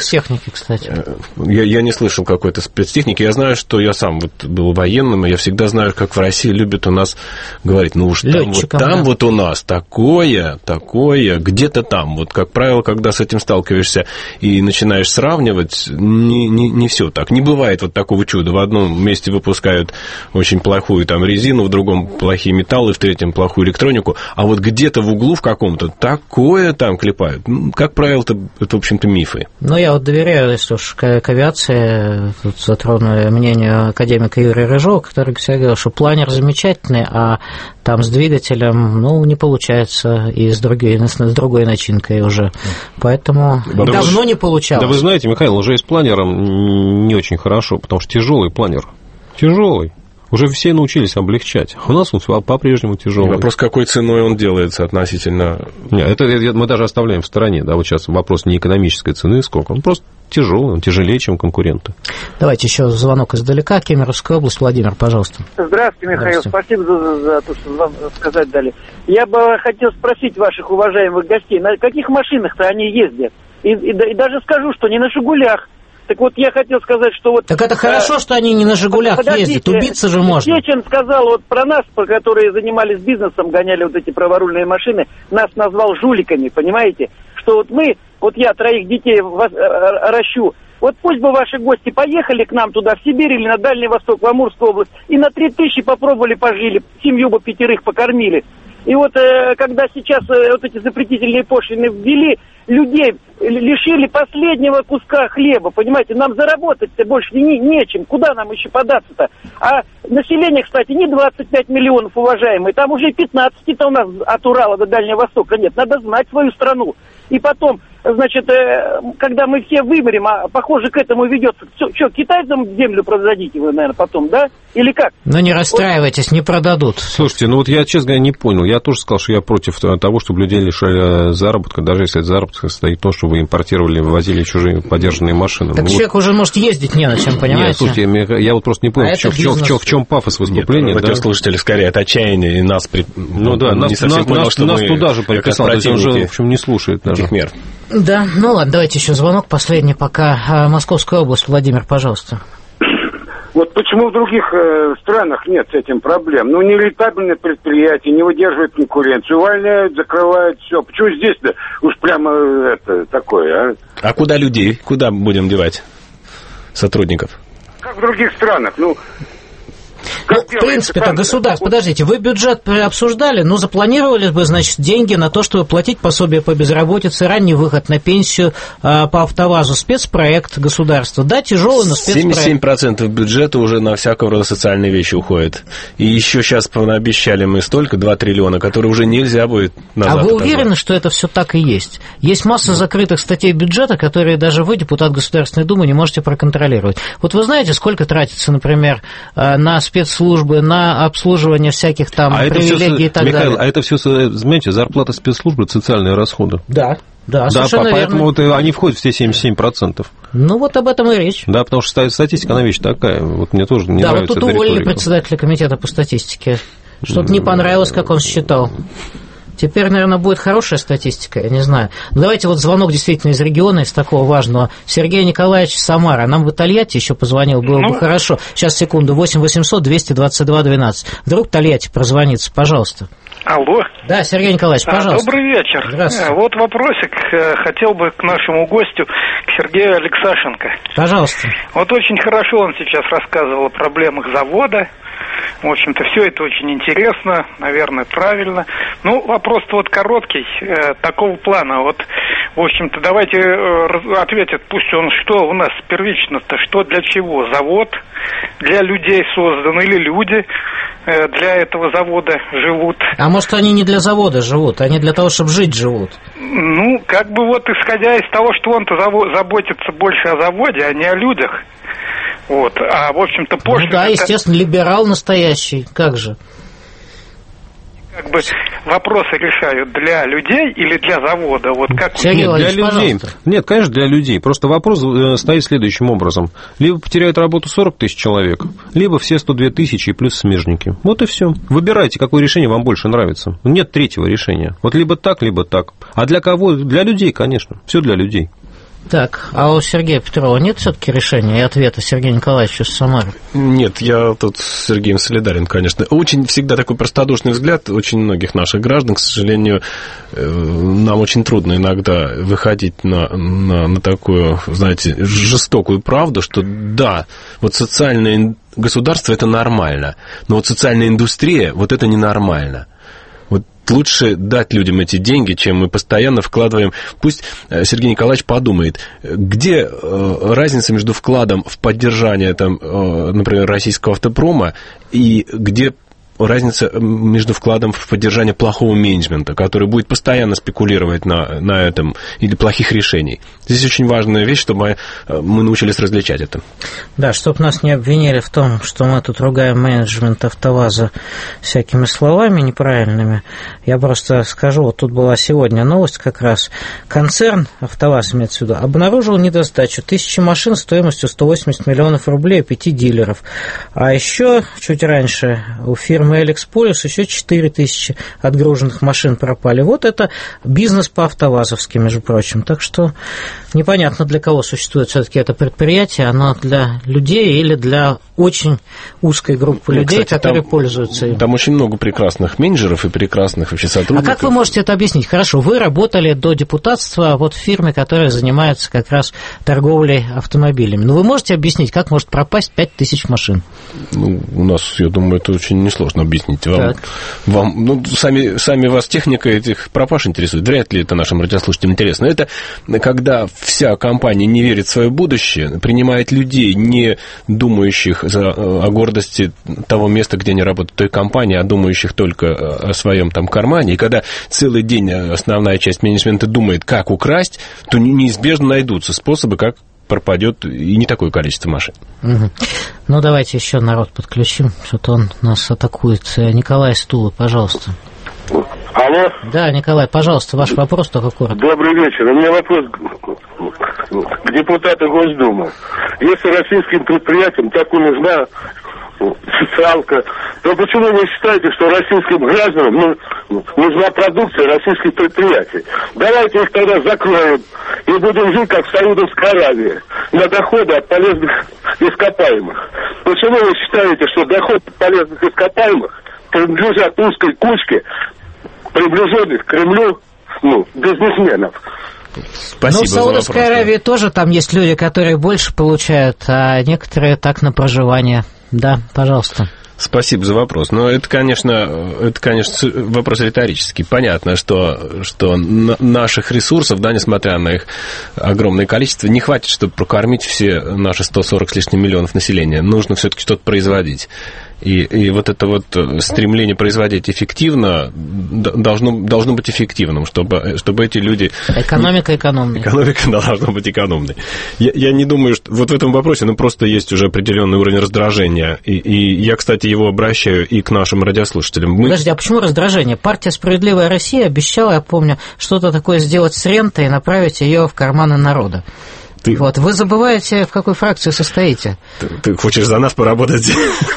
[SPEAKER 1] спецтехники, кстати?
[SPEAKER 3] Я, я не слышал какой-то спецтехники. Я знаю, что я сам вот был военным, и я всегда знаю, как в России любят у нас говорить, ну уж там, вот, там да. вот у нас такое, такое, где-то там. Вот, как правило, когда с этим сталкиваешься и начинаешь сравнивать, не, не, не все так. Не бывает вот такого чуда. В одном месте выпускают очень плохую там резину, в другом плохие металлы, в третьем плохую электронику, а вот где-то в углу в каком-то такое там клепают. Как правило, это, это в общем-то, мифы.
[SPEAKER 1] Ну, я вот доверяю, если уж к, к авиации, тут затрону мнение академика Юрия Рыжова, который всегда говорил, что планер замечательный, а там с двигателем, ну, не получается, и с другой, с другой начинкой уже. Поэтому да давно вы, не получалось.
[SPEAKER 2] Да вы знаете, Михаил, уже и с планером не очень хорошо, потому что тяжелый планер. Тяжелый. Уже все научились облегчать. У нас он по-прежнему тяжелый.
[SPEAKER 3] Вопрос, какой ценой он делается относительно...
[SPEAKER 2] Нет, это мы даже оставляем в стороне. Да, вот сейчас вопрос не экономической цены, сколько. Он просто тяжелый, он тяжелее, чем конкуренты.
[SPEAKER 1] Давайте еще звонок издалека. Кемеровская область. Владимир, пожалуйста.
[SPEAKER 10] Здравствуйте, Михаил.
[SPEAKER 1] Здравствуйте.
[SPEAKER 10] Спасибо за, за то, что вам сказать дали. Я бы хотел спросить ваших уважаемых гостей, на каких машинах-то они ездят? И, и, и даже скажу, что не на «Жигулях». Так вот, я хотел сказать, что вот...
[SPEAKER 1] Так это хорошо, а, что они не на «Жигулях» ездят, убиться же можно.
[SPEAKER 10] Сечин сказал вот про нас, про которые занимались бизнесом, гоняли вот эти праворульные машины, нас назвал жуликами, понимаете? Что вот мы, вот я троих детей вас, э, ращу, вот пусть бы ваши гости поехали к нам туда, в Сибирь или на Дальний Восток, в Амурскую область, и на три тысячи попробовали пожили, семью бы пятерых покормили. И вот э, когда сейчас э, вот эти запретительные пошлины ввели, людей лишили последнего куска хлеба, понимаете, нам заработать-то больше не, нечем, куда нам еще податься-то? А население, кстати, не двадцать пять миллионов, уважаемые, там уже пятнадцать-то у нас от Урала до Дальнего Востока нет, надо знать свою страну. И потом, значит, э, когда мы все вымрем, а похоже к этому ведется, что, китайцам землю продадите вы, наверное, потом, да? Или как?
[SPEAKER 1] Ну, не расстраивайтесь, вот. Не продадут.
[SPEAKER 2] Слушайте, ну вот я, честно говоря, не понял. Я тоже сказал, что я против того, чтобы людей лишали заработка, даже если это заработок состоит в том, что вы импортировали, вывозили чужие подержанные машины.
[SPEAKER 1] Так
[SPEAKER 2] ну,
[SPEAKER 1] человек вот... уже может ездить не на чем, понимаете?
[SPEAKER 2] Нет, слушайте, я вот просто не понял, а в, чем, в, чем, в, чем, в чем пафос выступления.
[SPEAKER 3] Нет, радиослушатели, да? Скорее от отчаяния и нас... При...
[SPEAKER 2] Ну да, нас,
[SPEAKER 3] не
[SPEAKER 2] нас,
[SPEAKER 3] понял,
[SPEAKER 2] нас, нас туда же приписал, то есть он уже, в общем, не слушает даже.
[SPEAKER 3] Этих мер.
[SPEAKER 1] Да, ну ладно, давайте еще звонок последний пока. Московская область, Владимир, пожалуйста.
[SPEAKER 11] Вот почему в других э, странах нет с этим проблем? Ну, нерентабельные предприятия, не выдерживают конкуренцию, увольняют, закрывают, все. Почему здесь-то уж прямо это такое, а?
[SPEAKER 3] А куда людей? Куда будем девать сотрудников?
[SPEAKER 11] Как в других странах, ну...
[SPEAKER 1] Ну, в принципе, это государство. Подождите, вы бюджет обсуждали, ну, запланировали бы, значит, деньги на то, чтобы платить пособие по безработице, ранний выход на пенсию а, по АвтоВАЗу, спецпроект государства. Да, тяжелый, но спецпроект.
[SPEAKER 3] семьдесят семь процентов бюджета уже на всякого рода социальные вещи уходит. И еще сейчас пообещали мы столько, два триллиона, которые уже нельзя будет назад.
[SPEAKER 1] А вы уверены, отозвать? Что это все так и есть? Есть масса да. закрытых статей бюджета, которые даже вы, депутат Государственной Думы, не можете проконтролировать. Вот вы знаете, сколько тратится, например, на спецслужбы, на обслуживание всяких там а привилегий все, и так
[SPEAKER 2] Михаил,
[SPEAKER 1] далее.
[SPEAKER 2] А это все, знаете, зарплата спецслужбы, это социальные расходы.
[SPEAKER 1] Да, да,
[SPEAKER 2] да, поэтому вот они входят в все семьдесят семь процентов.
[SPEAKER 1] Ну, вот об этом и речь.
[SPEAKER 2] Да, потому что статистика, она вещь такая. Вот мне тоже не
[SPEAKER 1] да,
[SPEAKER 2] нравится
[SPEAKER 1] вот тут
[SPEAKER 2] эта
[SPEAKER 1] уволили
[SPEAKER 2] риторика.
[SPEAKER 1] Председателя комитета по статистике. Что-то не понравилось, как он считал. Теперь, наверное, будет хорошая статистика, я не знаю. Но давайте вот звонок действительно из региона, из такого важного. Сергей Николаевич, Самара. Нам в Тольятти еще позвонил, было ну... бы хорошо. Сейчас, секунду, восемь восемьсот двести двадцать два двенадцать. Вдруг Тольятти прозвонится, пожалуйста.
[SPEAKER 12] Алло.
[SPEAKER 1] Да, Сергей Николаевич, пожалуйста.
[SPEAKER 12] Добрый вечер.
[SPEAKER 1] Здравствуйте.
[SPEAKER 12] Вот вопросик. Хотел бы к нашему гостю, к Сергею Алексашенко.
[SPEAKER 1] Пожалуйста.
[SPEAKER 12] Вот очень хорошо он сейчас рассказывал о проблемах завода. В общем-то, все это очень интересно, наверное, правильно. Ну, вопрос-то вот короткий, э, такого плана. Вот, в общем-то, давайте э, ответит, пусть он, что у нас первично-то, что для чего? Завод для людей создан или люди э, для этого завода живут?
[SPEAKER 1] А может, они не для завода живут, они для того, чтобы жить живут?
[SPEAKER 12] Ну, как бы вот исходя из того, что он-то заботится больше о заводе, а не о людях. Вот, а в общем-то пошлина...
[SPEAKER 1] Ну да, естественно, либерал настоящий, как же?
[SPEAKER 12] Как бы вопросы решают для людей или для завода? Вот как...
[SPEAKER 2] Нет, для людей. Нет, конечно, для людей. Просто вопрос стоит следующим образом. Либо потеряют работу сорок тысяч человек, либо все сто две тысячи и плюс смежники. Вот и все. Выбирайте, какое решение вам больше нравится. Нет третьего решения. Вот либо так, либо так. А для кого? Для людей, конечно. Все для людей.
[SPEAKER 1] Так, а у Сергея Петрова нет все-таки решения и ответа Сергея Николаевича из Самары?
[SPEAKER 3] Нет, я тут с Сергеем солидарен, конечно. Очень всегда такой простодушный взгляд очень многих наших граждан. К сожалению, нам очень трудно иногда выходить на, на, на такую, знаете, жестокую правду, что да, вот социальное государство – это нормально, но вот социальная индустрия – вот это ненормально. Лучше дать людям эти деньги, чем мы постоянно вкладываем. Пусть Сергей Николаевич подумает, где разница между вкладом в поддержание, там, например, российского автопрома и где разница между вкладом в поддержание плохого менеджмента, который будет постоянно спекулировать на, на этом, или плохих решений. Здесь очень важная вещь, чтобы мы научились различать это.
[SPEAKER 1] Да, чтобы нас не обвинили в том, что мы тут ругаем менеджмент АвтоВАЗа всякими словами неправильными. Я просто скажу, вот тут была сегодня новость как раз. Концерн АвтоВАЗ, имеется в виду, обнаружил недостачу тысячи машин стоимостью сто восемьдесят миллионов рублей у пяти дилеров. А еще чуть раньше у фирмы Эликсполис еще четыре тысячи отгруженных машин пропали. Вот это бизнес по-автовазовски, между прочим. Так что непонятно, для кого существует все-таки это предприятие. Оно для людей или для очень узкой группы ну, людей, кстати, которые
[SPEAKER 3] там,
[SPEAKER 1] пользуются им.
[SPEAKER 3] Там очень много прекрасных менеджеров и прекрасных вообще сотрудников.
[SPEAKER 1] А как вы можете это объяснить? Хорошо, вы работали до депутатства вот в фирме, которая занимается как раз торговлей автомобилями. Но вы можете объяснить, как может пропасть пять тысяч машин?
[SPEAKER 3] Ну, у нас, я думаю, это очень несложно объяснить. Вам, вам, ну, сами, сами вас техника этих пропаж интересует. Вряд ли это нашим радиослушателям интересно. Это когда вся компания не верит в свое будущее, принимает людей, не думающих за, о гордости того места, где они работают, той компании, а думающих только о своем там кармане. И когда целый день основная часть менеджмента думает, как украсть, то неизбежно найдутся способы, как пропадет и не такое количество машин.
[SPEAKER 1] Угу. Ну, давайте еще народ подключим, что-то он нас атакует. Николай Стула, пожалуйста.
[SPEAKER 13] Алло?
[SPEAKER 1] Да, Николай, пожалуйста, ваш вопрос только коротко.
[SPEAKER 13] Добрый вечер. У меня вопрос к депутату Госдумы. Если российским предприятиям так и нужна социалка, то почему вы считаете, что российским гражданам ну, нужна продукция российских предприятий? Давайте их тогда закроем и будем жить, как в Саудовской Аравии, на доходы от полезных ископаемых. Почему вы считаете, что доходы от полезных ископаемых принадлежат узкой кучке приближенных к Кремлю ну, бизнесменов?
[SPEAKER 1] Спасибо. Ну, в Саудовской Аравии тоже там есть люди, которые больше получают, а некоторые так на проживание. Да, пожалуйста.
[SPEAKER 3] Спасибо за вопрос. Но это, конечно, это, конечно, вопрос риторический. Понятно, что, что наших ресурсов, да, несмотря на их огромное количество, не хватит, чтобы прокормить все наши сто сорок с лишним миллионов населения. Нужно все-таки что-то производить. И, и вот это вот стремление производить эффективно должно, должно быть эффективным, чтобы, чтобы эти люди...
[SPEAKER 1] Экономика экономная.
[SPEAKER 3] Экономика должна быть экономной. Я, я не думаю, что... Вот в этом вопросе ну, просто есть уже определенный уровень раздражения. И, и я, кстати, его обращаю и к нашим радиослушателям. Мы...
[SPEAKER 1] Подожди, а почему раздражение? Партия «Справедливая Россия» обещала, я помню, что-то такое сделать с рентой и направить ее в карманы народа. Ты... Вот, вы забываете, в какой фракции состоите.
[SPEAKER 3] Ты, ты хочешь за нас поработать?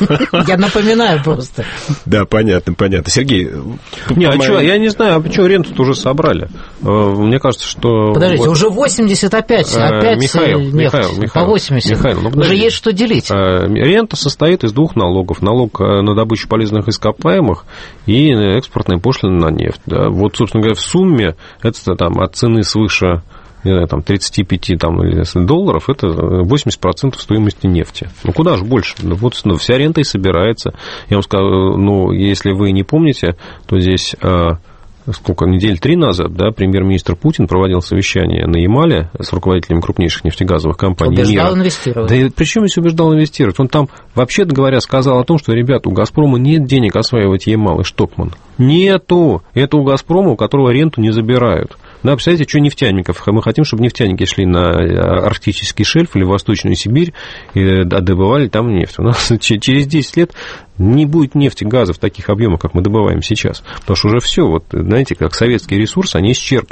[SPEAKER 1] Я напоминаю просто.
[SPEAKER 3] Да, понятно, понятно. Сергей...
[SPEAKER 2] Не, а что, я не знаю, а почему ренту-то уже собрали? Мне кажется, что...
[SPEAKER 1] Подождите, уже восемьдесят опять, опять
[SPEAKER 2] Михаил, Михаил, Михаил,
[SPEAKER 1] по восемьдесят.
[SPEAKER 2] Михаил, ну,
[SPEAKER 1] уже есть что делить.
[SPEAKER 2] Рента состоит из двух налогов. Налог на добычу полезных ископаемых и экспортная пошлина на нефть. Да. Вот, собственно говоря, в сумме это там, от цены свыше... не знаю, там, тридцать пять там, долларов, это восемьдесят процентов стоимости нефти. Ну, куда же больше? Вот ну, вся рента и собирается. Я вам скажу, ну, если вы не помните, то здесь, сколько, недель три назад, да, премьер-министр Путин проводил совещание на Ямале с руководителями крупнейших нефтегазовых компаний мира.
[SPEAKER 1] Убеждал инвестировать.
[SPEAKER 2] Да и причем здесь убеждал инвестировать? Он там, вообще-то говоря, сказал о том, что, ребята, у «Газпрома» нет денег осваивать Ямал и Штокман. Нету. Это у «Газпрома», у которого ренту не забирают. Да, представляете, что нефтяников? Мы хотим, чтобы нефтяники шли на арктический шельф или в Восточную Сибирь и добывали там нефть. У нас через десять лет не будет нефти, газа в таких объемах, как мы добываем сейчас. Потому что уже все, вот, знаете, как советские ресурсы, они исчерпаны.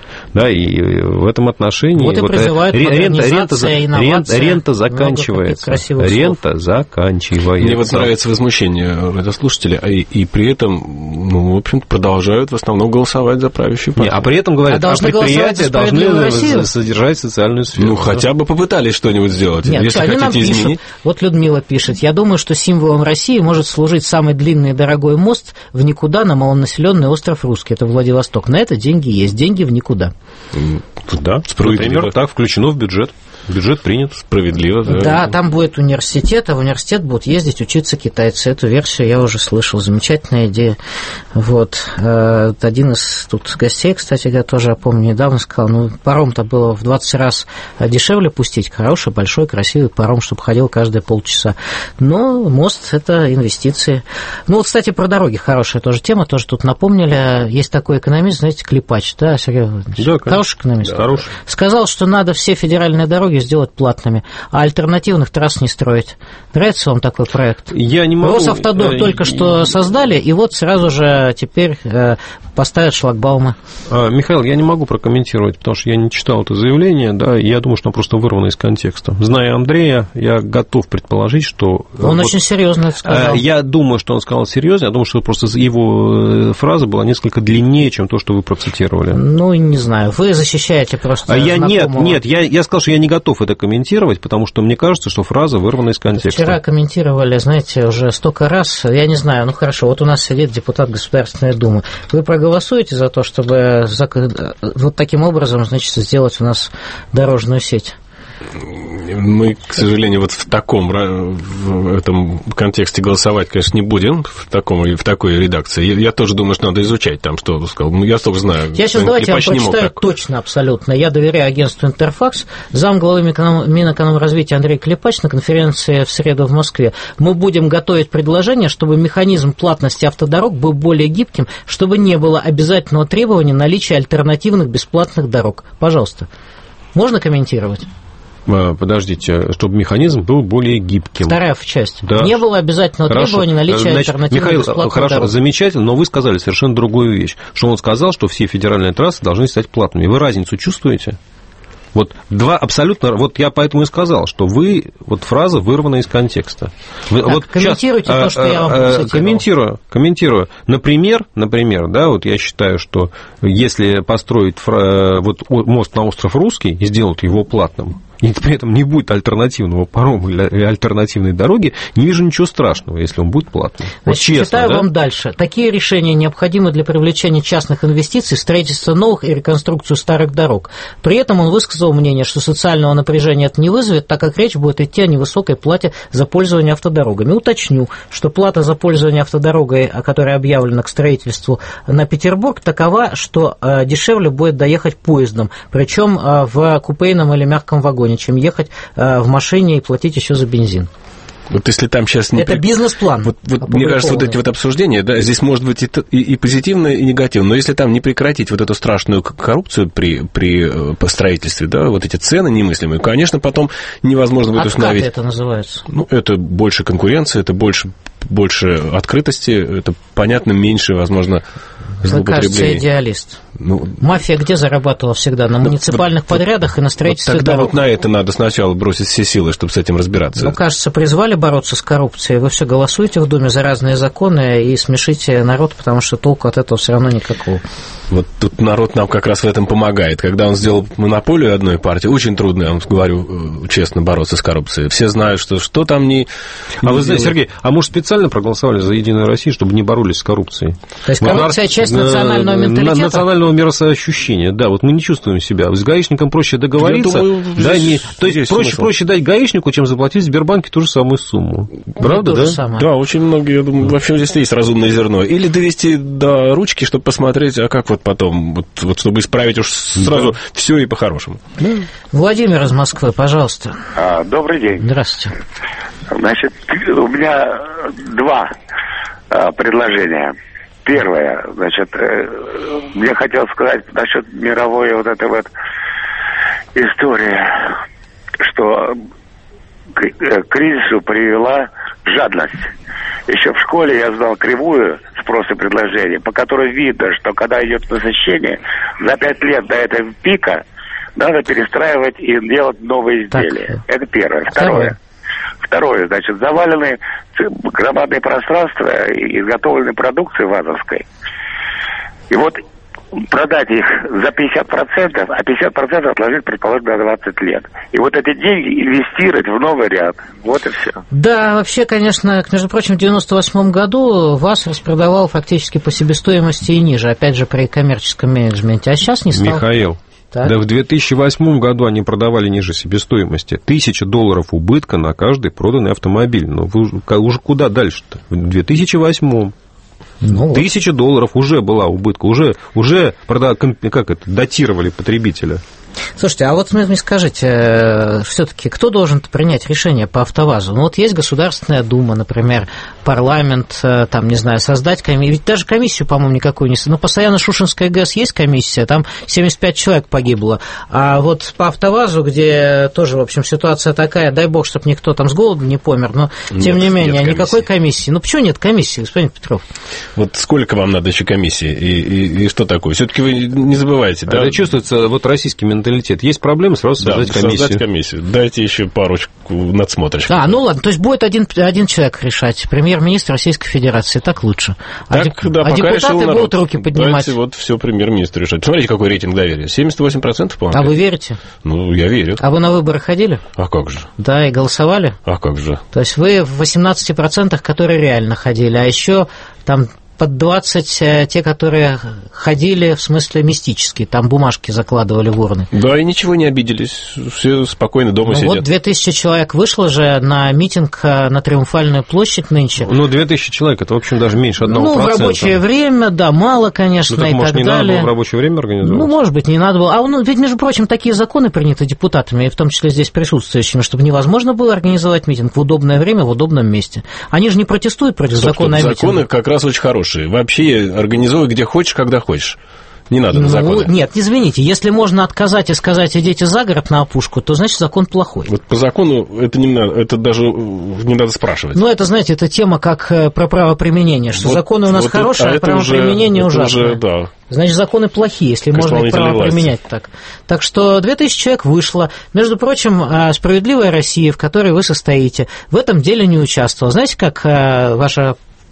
[SPEAKER 2] Да, и в этом отношении
[SPEAKER 1] вот и
[SPEAKER 2] вот
[SPEAKER 1] призывают
[SPEAKER 2] рента, рента,
[SPEAKER 1] инновация,
[SPEAKER 2] рента заканчивается. Рента заканчивается.
[SPEAKER 3] Мне вот нравится возмущение радиослушателей, и, и при этом, ну, в общем-то, продолжают в основном голосовать за правящую партию.
[SPEAKER 2] Не, а при этом говорят, а, а предприятия должны содержать социальную сферу.
[SPEAKER 3] Ну, хотя бы попытались что-нибудь сделать.
[SPEAKER 1] Нет,
[SPEAKER 3] если
[SPEAKER 1] они
[SPEAKER 3] хотите
[SPEAKER 1] нам пишут,
[SPEAKER 3] изменить.
[SPEAKER 1] Вот Людмила пишет: я думаю, что символом России может служить самый длинный и дорогой мост в никуда на малонаселенный остров Русский. Это Владивосток. На это деньги есть. Деньги в никуда.
[SPEAKER 2] Да, например, так включено в бюджет. Бюджет принят. Справедливо. Да.
[SPEAKER 1] Да, там будет университет, а в университет будут ездить учиться китайцы. Эту версию я уже слышал. Замечательная идея. Вот. Один из тут гостей, кстати, я тоже, я помню, недавно сказал, ну, паром-то было в двадцать раз дешевле пустить. Хороший, большой, красивый паром, чтобы ходил каждые полчаса. Но мост – это инвестиции. Ну, вот, кстати, про дороги хорошая тоже тема, тоже тут напомнили. Есть такой экономист, знаете, Клепач, да, Сергей Владимирович? Да, хороший экономист. Да, хороший. Сказал, что надо все федеральные дороги сделать платными, а альтернативных трасс не строить. Нравится вам такой проект?
[SPEAKER 2] Я не могу.
[SPEAKER 1] Росавтодор я... только что создали, и вот сразу же теперь э, поставят шлагбаумы.
[SPEAKER 2] А, Михаил, я не могу прокомментировать, потому что я не читал это заявление, да, и я думаю, что оно просто вырвано из контекста. Зная Андрея, я готов предположить, что...
[SPEAKER 1] Он вот,
[SPEAKER 2] очень
[SPEAKER 1] серьезно это сказал.
[SPEAKER 2] Я думаю, что он сказал серьезно, я думаю, что просто его фраза была несколько длиннее, чем то, что вы процитировали.
[SPEAKER 1] Ну, не знаю, вы защищаете просто
[SPEAKER 2] а я Нет, нет, я, я сказал, что я не готов это комментировать, потому что мне кажется, что фраза вырвана из контекста.
[SPEAKER 1] Вчера комментировали, знаете, уже столько раз, я не знаю, ну хорошо, вот у нас сидит депутат Государственной Думы. Вы проголосуете за то, чтобы вот таким образом, значит, сделать у нас дорожную сеть?
[SPEAKER 3] Мы, к сожалению, вот в таком в этом контексте голосовать, конечно, не будем, в, таком, в такой редакции. Я, я тоже думаю, что надо изучать там, что сказал. Ну, я тоже знаю.
[SPEAKER 1] Я сейчас давайте я вам прочитаю точно, абсолютно. Я доверяю агентству «Интерфакс». Замглавы Минэкономразвития Андрей Клепач на конференции в среду в Москве. Мы будем готовить предложение, чтобы механизм платности автодорог был более гибким, чтобы не было обязательного требования наличия альтернативных бесплатных дорог. Пожалуйста. Можно комментировать?
[SPEAKER 2] Подождите, чтобы механизм был более гибким.
[SPEAKER 1] Вторая часть. Да. Не было обязательного
[SPEAKER 2] хорошо.
[SPEAKER 1] требования наличия Значит, альтернативных
[SPEAKER 2] Михаил,
[SPEAKER 1] бесплатных
[SPEAKER 2] хорошо,
[SPEAKER 1] дорог.
[SPEAKER 2] Замечательно, но вы сказали совершенно другую вещь, что он сказал, что все федеральные трассы должны стать платными. Вы разницу чувствуете? Вот два абсолютно... Вот я поэтому и сказал, что вы... Вот фраза вырвана из контекста. Вы,
[SPEAKER 1] так,
[SPEAKER 2] вот
[SPEAKER 1] комментируйте
[SPEAKER 2] сейчас,
[SPEAKER 1] то, что я вам процитировал.
[SPEAKER 2] Комментирую, комментирую. Например, например, да, вот я считаю, что если построить вот мост на остров Русский и сделать его платным, и при этом не будет альтернативного парома или альтернативной дороги, не вижу ничего страшного, если он будет платным.
[SPEAKER 1] Значит,
[SPEAKER 2] вот честно,
[SPEAKER 1] читаю
[SPEAKER 2] да?
[SPEAKER 1] вам дальше. Такие решения необходимы для привлечения частных инвестиций в строительство новых и реконструкцию старых дорог. При этом он высказал мнение, что социального напряжения это не вызовет, так как речь будет идти о невысокой плате за пользование автодорогами. Уточню, что плата за пользование автодорогой, которая объявлена к строительству на Петербург, такова, что дешевле будет доехать поездом, причем в купейном или мягком вагоне, чем ехать э, в машине и платить еще за бензин.
[SPEAKER 3] Вот если там сейчас... Не
[SPEAKER 1] это
[SPEAKER 3] при...
[SPEAKER 1] бизнес-план.
[SPEAKER 3] Вот, вот, мне кажется, вот эти вот обсуждения, да, здесь может быть и, и, и позитивно, и негативно, но если там не прекратить вот эту страшную коррупцию при, при строительстве, да, вот эти цены немыслимые, конечно, потом невозможно будет
[SPEAKER 1] Откаты
[SPEAKER 3] установить...
[SPEAKER 1] это называется?
[SPEAKER 3] Ну, это больше конкуренции, это больше, больше открытости, это, понятно, меньше, возможно,
[SPEAKER 1] Вы, кажется, идеалист.
[SPEAKER 3] Ну,
[SPEAKER 1] мафия где зарабатывала всегда? На муниципальных вот, подрядах вот, и на строительстве
[SPEAKER 3] вот тогда
[SPEAKER 1] дорог.
[SPEAKER 3] Вот на это надо сначала бросить все силы, чтобы с этим разбираться.
[SPEAKER 1] Ну, кажется, призвали бороться с коррупцией. Вы все голосуете в Думе за разные законы и смешите народ, потому что толку от этого все равно никакого.
[SPEAKER 3] Вот тут народ нам как раз в этом помогает. Когда он сделал монополию одной партии, очень трудно, я вам говорю честно, бороться с коррупцией. Все знают, что что там не...
[SPEAKER 2] А вы знаете, Сергей, а может, специально проголосовали за «Единую Россию», чтобы не боролись с коррупцией?
[SPEAKER 1] То есть коррупция – часть национального менталитета?
[SPEAKER 2] Национального миросоощущения, да. Вот мы не чувствуем себя. С гаишником проще договориться. Думаю, да, не, то есть проще, проще дать гаишнику, чем заплатить в Сбербанке ту же самую сумму. Правда, да?
[SPEAKER 1] Самое.
[SPEAKER 3] Да, очень многие, я думаю, вообще здесь есть разумное зерно. Или довести до ручки, чтобы посмотреть, а как вот потом, вот, вот чтобы исправить уж сразу да. все и по-хорошему.
[SPEAKER 1] Да. Владимир из Москвы, пожалуйста.
[SPEAKER 14] А, добрый день.
[SPEAKER 1] Здравствуйте.
[SPEAKER 14] Значит, у меня два а, предложения. Первое, значит, мне хотелось сказать насчет мировой вот этой вот истории, что к кризису привела жадность. Еще в школе я знал кривую спрос и предложения, по которой видно, что когда идет насыщение, за пять лет до этого пика надо перестраивать и делать новые изделия. Так. Это первое. Второе. Второе, значит, завалены громадные пространства изготовленной продукции ВАЗовской. И вот продать их за пятьдесят процентов, а пятьдесят процентов отложить, предположим, на двадцать лет. И вот эти деньги инвестировать в новый ряд. Вот и все.
[SPEAKER 1] Да, вообще, конечно, между прочим, в девяносто восьмом году ВАЗ распродавал фактически по себестоимости и ниже, опять же, при коммерческом менеджменте, а сейчас не стал.
[SPEAKER 2] Михаил,
[SPEAKER 1] так.
[SPEAKER 2] Да в две тысячи восьмом году они продавали ниже себестоимости. Тысяча долларов убытка на каждый проданный автомобиль. Но вы уже куда дальше-то? В две тысячи восьмом. Ну, Тысяча вот. долларов уже была убытка, уже, уже прода... как это, датировали потребителя.
[SPEAKER 1] Слушайте, а вот мне скажите, все-таки кто должен принять решение по АвтоВАЗу? Ну, вот есть Государственная Дума, например, парламент, там, не знаю, создать комиссию. Ведь даже комиссию, по-моему, никакую не... Ну, постоянно Шушинская ГЭС есть комиссия, там семьдесят пять человек погибло. А вот по АвтоВАЗу, где тоже, в общем, ситуация такая, дай бог, чтобы никто там с голоду не помер, но, нет, тем не менее, никакой комиссии. Ну, почему нет комиссии, господин Петров?
[SPEAKER 3] Вот сколько вам надо еще комиссии? И, и, и что такое? Все-таки вы не забывайте, да?
[SPEAKER 2] Это чувствуется вот российский менталитет. Есть проблемы, сразу создать
[SPEAKER 3] да,
[SPEAKER 2] комиссию.
[SPEAKER 3] создать комиссию. Дайте еще парочку надсмотрщиков.
[SPEAKER 1] А, ну ладно, то есть будет один, один человек решать, премьер-министр Российской Федерации, так лучше. А,
[SPEAKER 3] так,
[SPEAKER 1] деп...
[SPEAKER 3] да,
[SPEAKER 1] а депутаты будут руки поднимать.
[SPEAKER 3] Дайте вот все премьер-министр решать. Смотрите, какой рейтинг доверия. семьдесят восемь процентов, по-моему.
[SPEAKER 1] А вы верите?
[SPEAKER 3] Ну, я верю.
[SPEAKER 1] А вы на выборы ходили?
[SPEAKER 3] А как же?
[SPEAKER 1] Да, и голосовали?
[SPEAKER 3] А как же?
[SPEAKER 1] То есть вы в восемнадцати процентах, которые реально ходили, а еще там... под двадцать те, которые ходили, в смысле, мистические, там бумажки закладывали в урны.
[SPEAKER 3] Да, и ничего не обиделись, все спокойно дома
[SPEAKER 1] ну,
[SPEAKER 3] сидят.
[SPEAKER 1] Вот две тысячи человек вышло же на митинг на Триумфальную площадь нынче.
[SPEAKER 2] Ну, две тысячи человек, это, в общем, даже меньше одного процента.
[SPEAKER 1] Ну, в рабочее время, да, мало, конечно, ну, так, и
[SPEAKER 2] может,
[SPEAKER 1] так
[SPEAKER 2] не
[SPEAKER 1] далее.
[SPEAKER 2] Надо было в рабочее время организовать?
[SPEAKER 1] Ну, может быть, не надо было. А ну, ведь, между прочим, такие законы приняты депутатами, и в том числе здесь присутствующими, чтобы невозможно было организовать митинг в удобное время, в удобном месте. Они же не протестуют против
[SPEAKER 3] стоп,
[SPEAKER 1] закона
[SPEAKER 3] стоп,
[SPEAKER 1] о митинге.
[SPEAKER 3] Законы как раз очень хорошие. Вообще организуй где хочешь, когда хочешь. Не надо на
[SPEAKER 1] ну,
[SPEAKER 3] законы.
[SPEAKER 1] Нет, извините, если можно отказать и сказать, идите за город на опушку, то, значит, закон плохой.
[SPEAKER 3] Вот по закону это, не надо, это даже не надо спрашивать.
[SPEAKER 1] Ну, это, знаете, это тема как про правоприменение, что вот, законы у нас вот хорошие, это, а правоприменение
[SPEAKER 3] уже,
[SPEAKER 1] ужасное.
[SPEAKER 3] Уже, да.
[SPEAKER 1] Значит, законы плохие, если можно их право применять так. Так что две тысячи человек вышло. Между прочим, «Справедливая Россия», в которой вы состоите, в этом деле не участвовала. Знаете, как ваша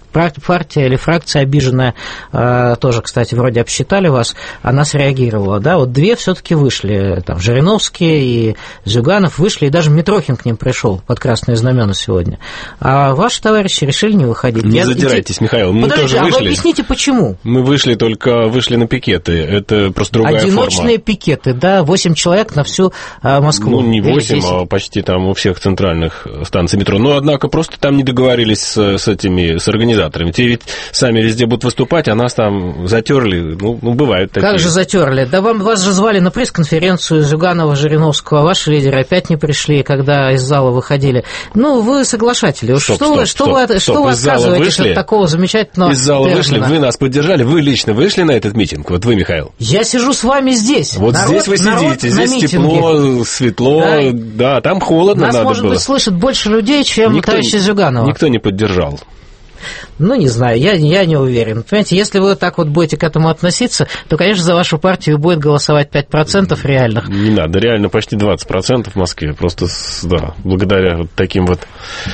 [SPEAKER 1] партия или фракция обиженная, тоже, кстати, вроде обсчитали вас, она среагировала, да, вот две все-таки вышли, там, Жириновский и Зюганов вышли, и даже Митрохин к ним пришел под красные знамена сегодня. А ваши товарищи решили не выходить.
[SPEAKER 3] Не Я... задирайтесь, Михаил, мы
[SPEAKER 1] Подождите,
[SPEAKER 3] тоже вышли.
[SPEAKER 1] А вы объясните, почему?
[SPEAKER 3] Мы вышли, только вышли на пикеты, это просто другая
[SPEAKER 1] Одиночные
[SPEAKER 3] форма.
[SPEAKER 1] Одиночные пикеты, да, восемь человек на всю Москву.
[SPEAKER 3] Ну, не восемь, а почти там у всех центральных станций метро. Но, однако, просто там не договорились с, с этими, с организаторами. Те ведь сами везде будут выступать, а нас там затерли. Ну, ну бывают такие.
[SPEAKER 1] Как же затерли? Да вам, вас же звали на пресс-конференцию Зюганова, Жириновского, а ваши лидеры опять не пришли, когда из зала выходили. Ну, вы соглашатели. Уж
[SPEAKER 3] стоп,
[SPEAKER 1] что,
[SPEAKER 3] стоп,
[SPEAKER 1] вы, что,
[SPEAKER 3] стоп,
[SPEAKER 1] вы,
[SPEAKER 3] стоп,
[SPEAKER 1] что вы отказываетесь от такого замечательного
[SPEAKER 3] Из зала
[SPEAKER 1] термина?
[SPEAKER 3] вышли, вы нас поддержали, вы лично вышли на этот митинг? Вот вы, Михаил.
[SPEAKER 1] Я сижу с вами здесь.
[SPEAKER 3] Вот народ, здесь вы сидите, здесь тепло, светло, да, да, там холодно
[SPEAKER 1] нас,
[SPEAKER 3] надо
[SPEAKER 1] может
[SPEAKER 3] было.
[SPEAKER 1] быть, слышит больше людей, чем
[SPEAKER 3] никто,
[SPEAKER 1] товарища Зюганова.
[SPEAKER 3] Никто не поддержал.
[SPEAKER 1] Ну, не знаю, я, я не уверен. Понимаете, если вы так вот будете к этому относиться, то, конечно, за вашу партию будет голосовать пять процентов реальных.
[SPEAKER 3] Не надо, реально почти двадцать процентов в Москве. Просто, да, благодаря вот таким вот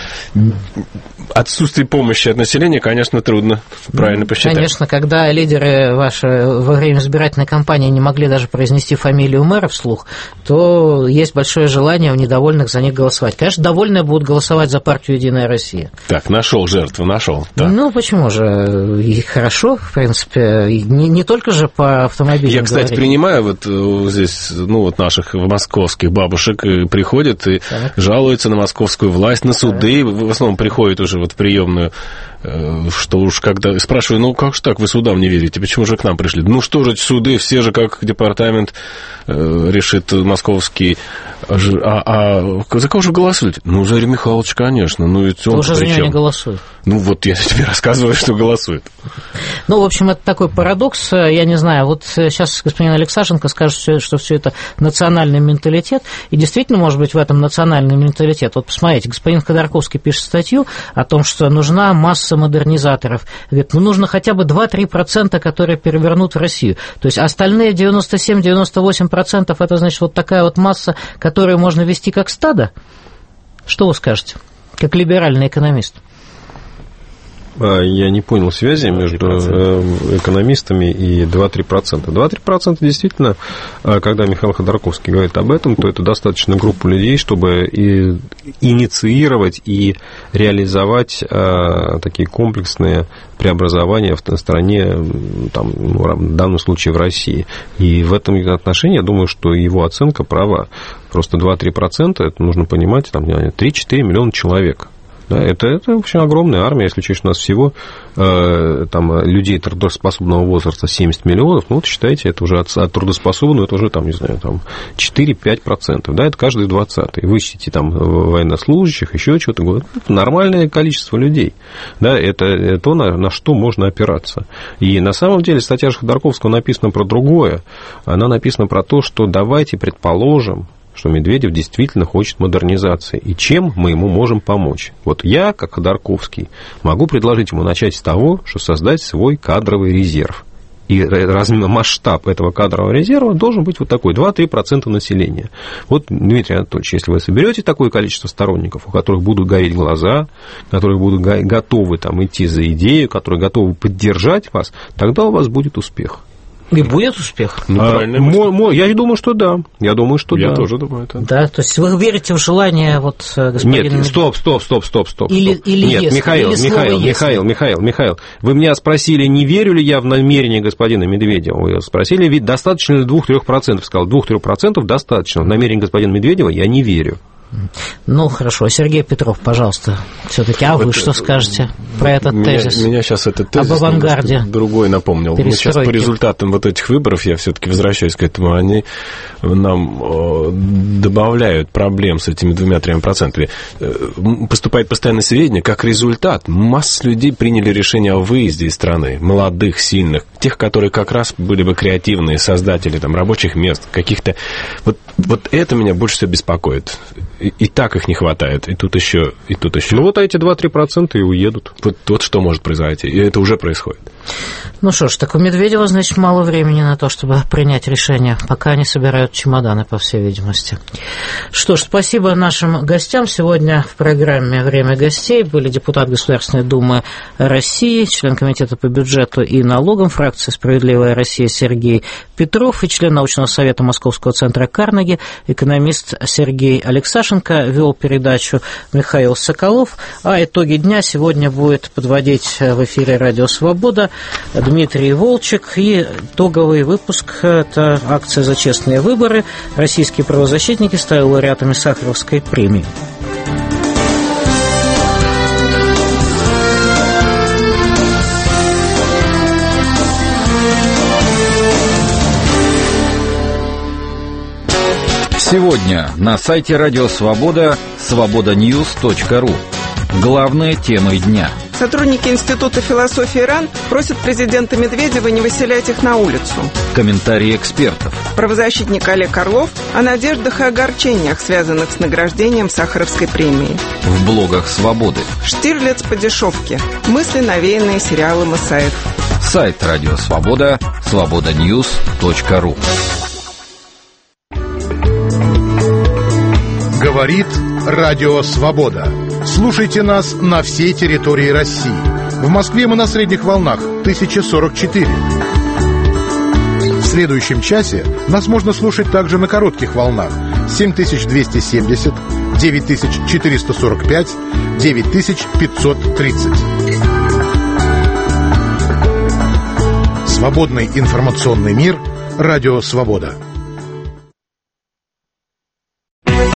[SPEAKER 3] отсутствию помощи от населения, конечно, трудно правильно посчитать.
[SPEAKER 1] Конечно, когда лидеры ваши во время избирательной кампании не могли даже произнести фамилию мэра вслух, то есть большое желание у недовольных за них голосовать. Конечно, довольные будут голосовать за партию «Единая Россия».
[SPEAKER 3] Так, нашел жертву, нашел. Да.
[SPEAKER 1] Ну, почему же? И хорошо, в принципе, не, не только же по автомобилям.
[SPEAKER 3] Я, кстати,
[SPEAKER 1] говорить.
[SPEAKER 3] принимаю вот здесь, ну, вот наших московских бабушек, приходят и так. жалуются на московскую власть, на суды, так. в основном приходят уже вот в приемную, что уж когда... Спрашиваю, ну, как же так, вы судам не верите, почему же к нам пришли? Ну, что же суды, все же, как департамент решит московский А, а за кого же голосуете? Ну, за Игоря Михайловича, конечно. Ну, ведь он
[SPEAKER 1] уже за него не голосует.
[SPEAKER 3] Ну, вот я тебе рассказываю, что голосует.
[SPEAKER 1] Ну, в общем, это такой парадокс. Я не знаю, вот сейчас господин Алексашенко скажет, что все это национальный менталитет. И действительно, может быть, в этом национальный менталитет. Вот посмотрите, господин Ходорковский пишет статью о том, что нужна масса модернизаторов. Говорит, ну, нужно хотя бы два-три процента, которые перевернут в Россию. То есть остальные девяносто семь - девяносто восемь процентов это, значит, вот такая вот масса, которую можно вести как стадо. Что вы скажете, как либеральный экономист?
[SPEAKER 2] Я не понял связи между экономистами и два-три процента. два-три процента действительно, когда Михаил Ходорковский говорит об этом, то это достаточно группа людей, чтобы и инициировать и реализовать такие комплексные преобразования в стране, там, в данном случае в России. И в этом отношении, я думаю, что его оценка права. Просто два-три процента, это нужно понимать, там, три-четыре миллиона человек. Да, это, это, в общем, огромная армия, если учесть, у нас всего э, там, людей трудоспособного возраста семьдесят миллионов, ну, вот считайте, это уже от, от трудоспособного, это уже, там, не знаю, там, четыре-пять процентов, да, это каждый двадцатый. Вычтите там военнослужащих, еще что-то, это нормальное количество людей, да, это, это то, на, на что можно опираться. И на самом деле статья Ходорковского написана про другое, она написана про то, что давайте предположим, что Медведев действительно хочет модернизации. И чем мы ему можем помочь? Вот я, как Ходорковский, могу предложить ему начать с того, что создать свой кадровый резерв. И масштаб этого кадрового резерва должен быть вот такой, два-три процента населения. Вот, Дмитрий Анатольевич, если вы соберете такое количество сторонников, у которых будут гореть глаза, которые будут готовы там, идти за идею, которые готовы поддержать вас, тогда у вас будет успех.
[SPEAKER 1] И будет успех?
[SPEAKER 2] Ну, а, мой, мой, я думаю, что да. Я думаю, что
[SPEAKER 3] я
[SPEAKER 2] да.
[SPEAKER 3] Я тоже думаю, это.
[SPEAKER 1] Да, то есть вы верите в желание вот господина...
[SPEAKER 2] Нет, стоп, стоп, стоп, стоп, стоп.
[SPEAKER 1] Или, или
[SPEAKER 2] Нет,
[SPEAKER 1] если,
[SPEAKER 2] Михаил,
[SPEAKER 1] или
[SPEAKER 2] Михаил, Михаил, Михаил, Михаил, вы меня спросили, не верю ли я в намерение господина Медведева. Вы спросили, ведь достаточно ли двух-трёх процентов? Сказал, двух-трёх процентов достаточно. В намерение господина Медведева я не верю.
[SPEAKER 1] Ну, хорошо. Сергей Петров, пожалуйста, все-таки, а вы вот, что скажете про этот
[SPEAKER 3] меня,
[SPEAKER 1] тезис?
[SPEAKER 3] Меня сейчас этот тезис
[SPEAKER 1] об авангарде
[SPEAKER 3] другой напомнил. Мы сейчас по результатам вот этих выборов, я все-таки возвращаюсь к этому, они нам добавляют проблем с этими двумя-тремя процентами. Поступает постоянное сведения, как результат, масса людей приняли решение о выезде из страны, молодых, сильных, тех, которые как раз были бы креативные создатели там, рабочих мест, каких-то... Вот, вот это меня больше всего беспокоит. И, и так их не хватает, и тут еще, и тут еще.
[SPEAKER 2] Ну вот эти два-три процента и уедут.
[SPEAKER 3] Вот, вот что может произойти, и это уже происходит.
[SPEAKER 1] Ну что ж, так у Медведева, значит, мало времени на то, чтобы принять решение, пока они собирают чемоданы, по всей видимости. Что ж, спасибо нашим гостям. Сегодня в программе «Время гостей» были депутат Государственной Думы России, член Комитета по бюджету и налогам фракции «Справедливая Россия» Сергей Петров и член научного совета Московского центра Карнеги, экономист Сергей Алексашенко. Вел передачу Михаил Соколов. А итоги дня сегодня будет подводить в эфире «Радио Свобода» Дмитрий Волчек. И итоговый выпуск – это акция «За честные выборы». Российские правозащитники стали лауреатами Сахаровской премии.
[SPEAKER 15] Сегодня на сайте Радио Свобода свобода ньюс точка ру. Главные темы дня.
[SPEAKER 16] Сотрудники Института философии РАН просят президента Медведева не выселять их на улицу.
[SPEAKER 15] Комментарии экспертов.
[SPEAKER 16] Правозащитник Олег Орлов о надеждах и огорчениях, связанных с награждением Сахаровской премии.
[SPEAKER 15] В блогах Свободы.
[SPEAKER 16] Штирлиц по дешевке. Мысли, навеянные сериалом Исаев.
[SPEAKER 15] Сайт Радио Свобода свобода ньюс точка ру.
[SPEAKER 17] Говорит Радио Свобода. Слушайте нас на всей территории России. В Москве мы на средних волнах тысяча сорок четыре. В следующем часе нас можно слушать также на коротких волнах семь тысяч двести семьдесят, девять тысяч четыреста сорок пять, девять тысяч пятьсот тридцать. Свободный информационный мир. Радио Свобода.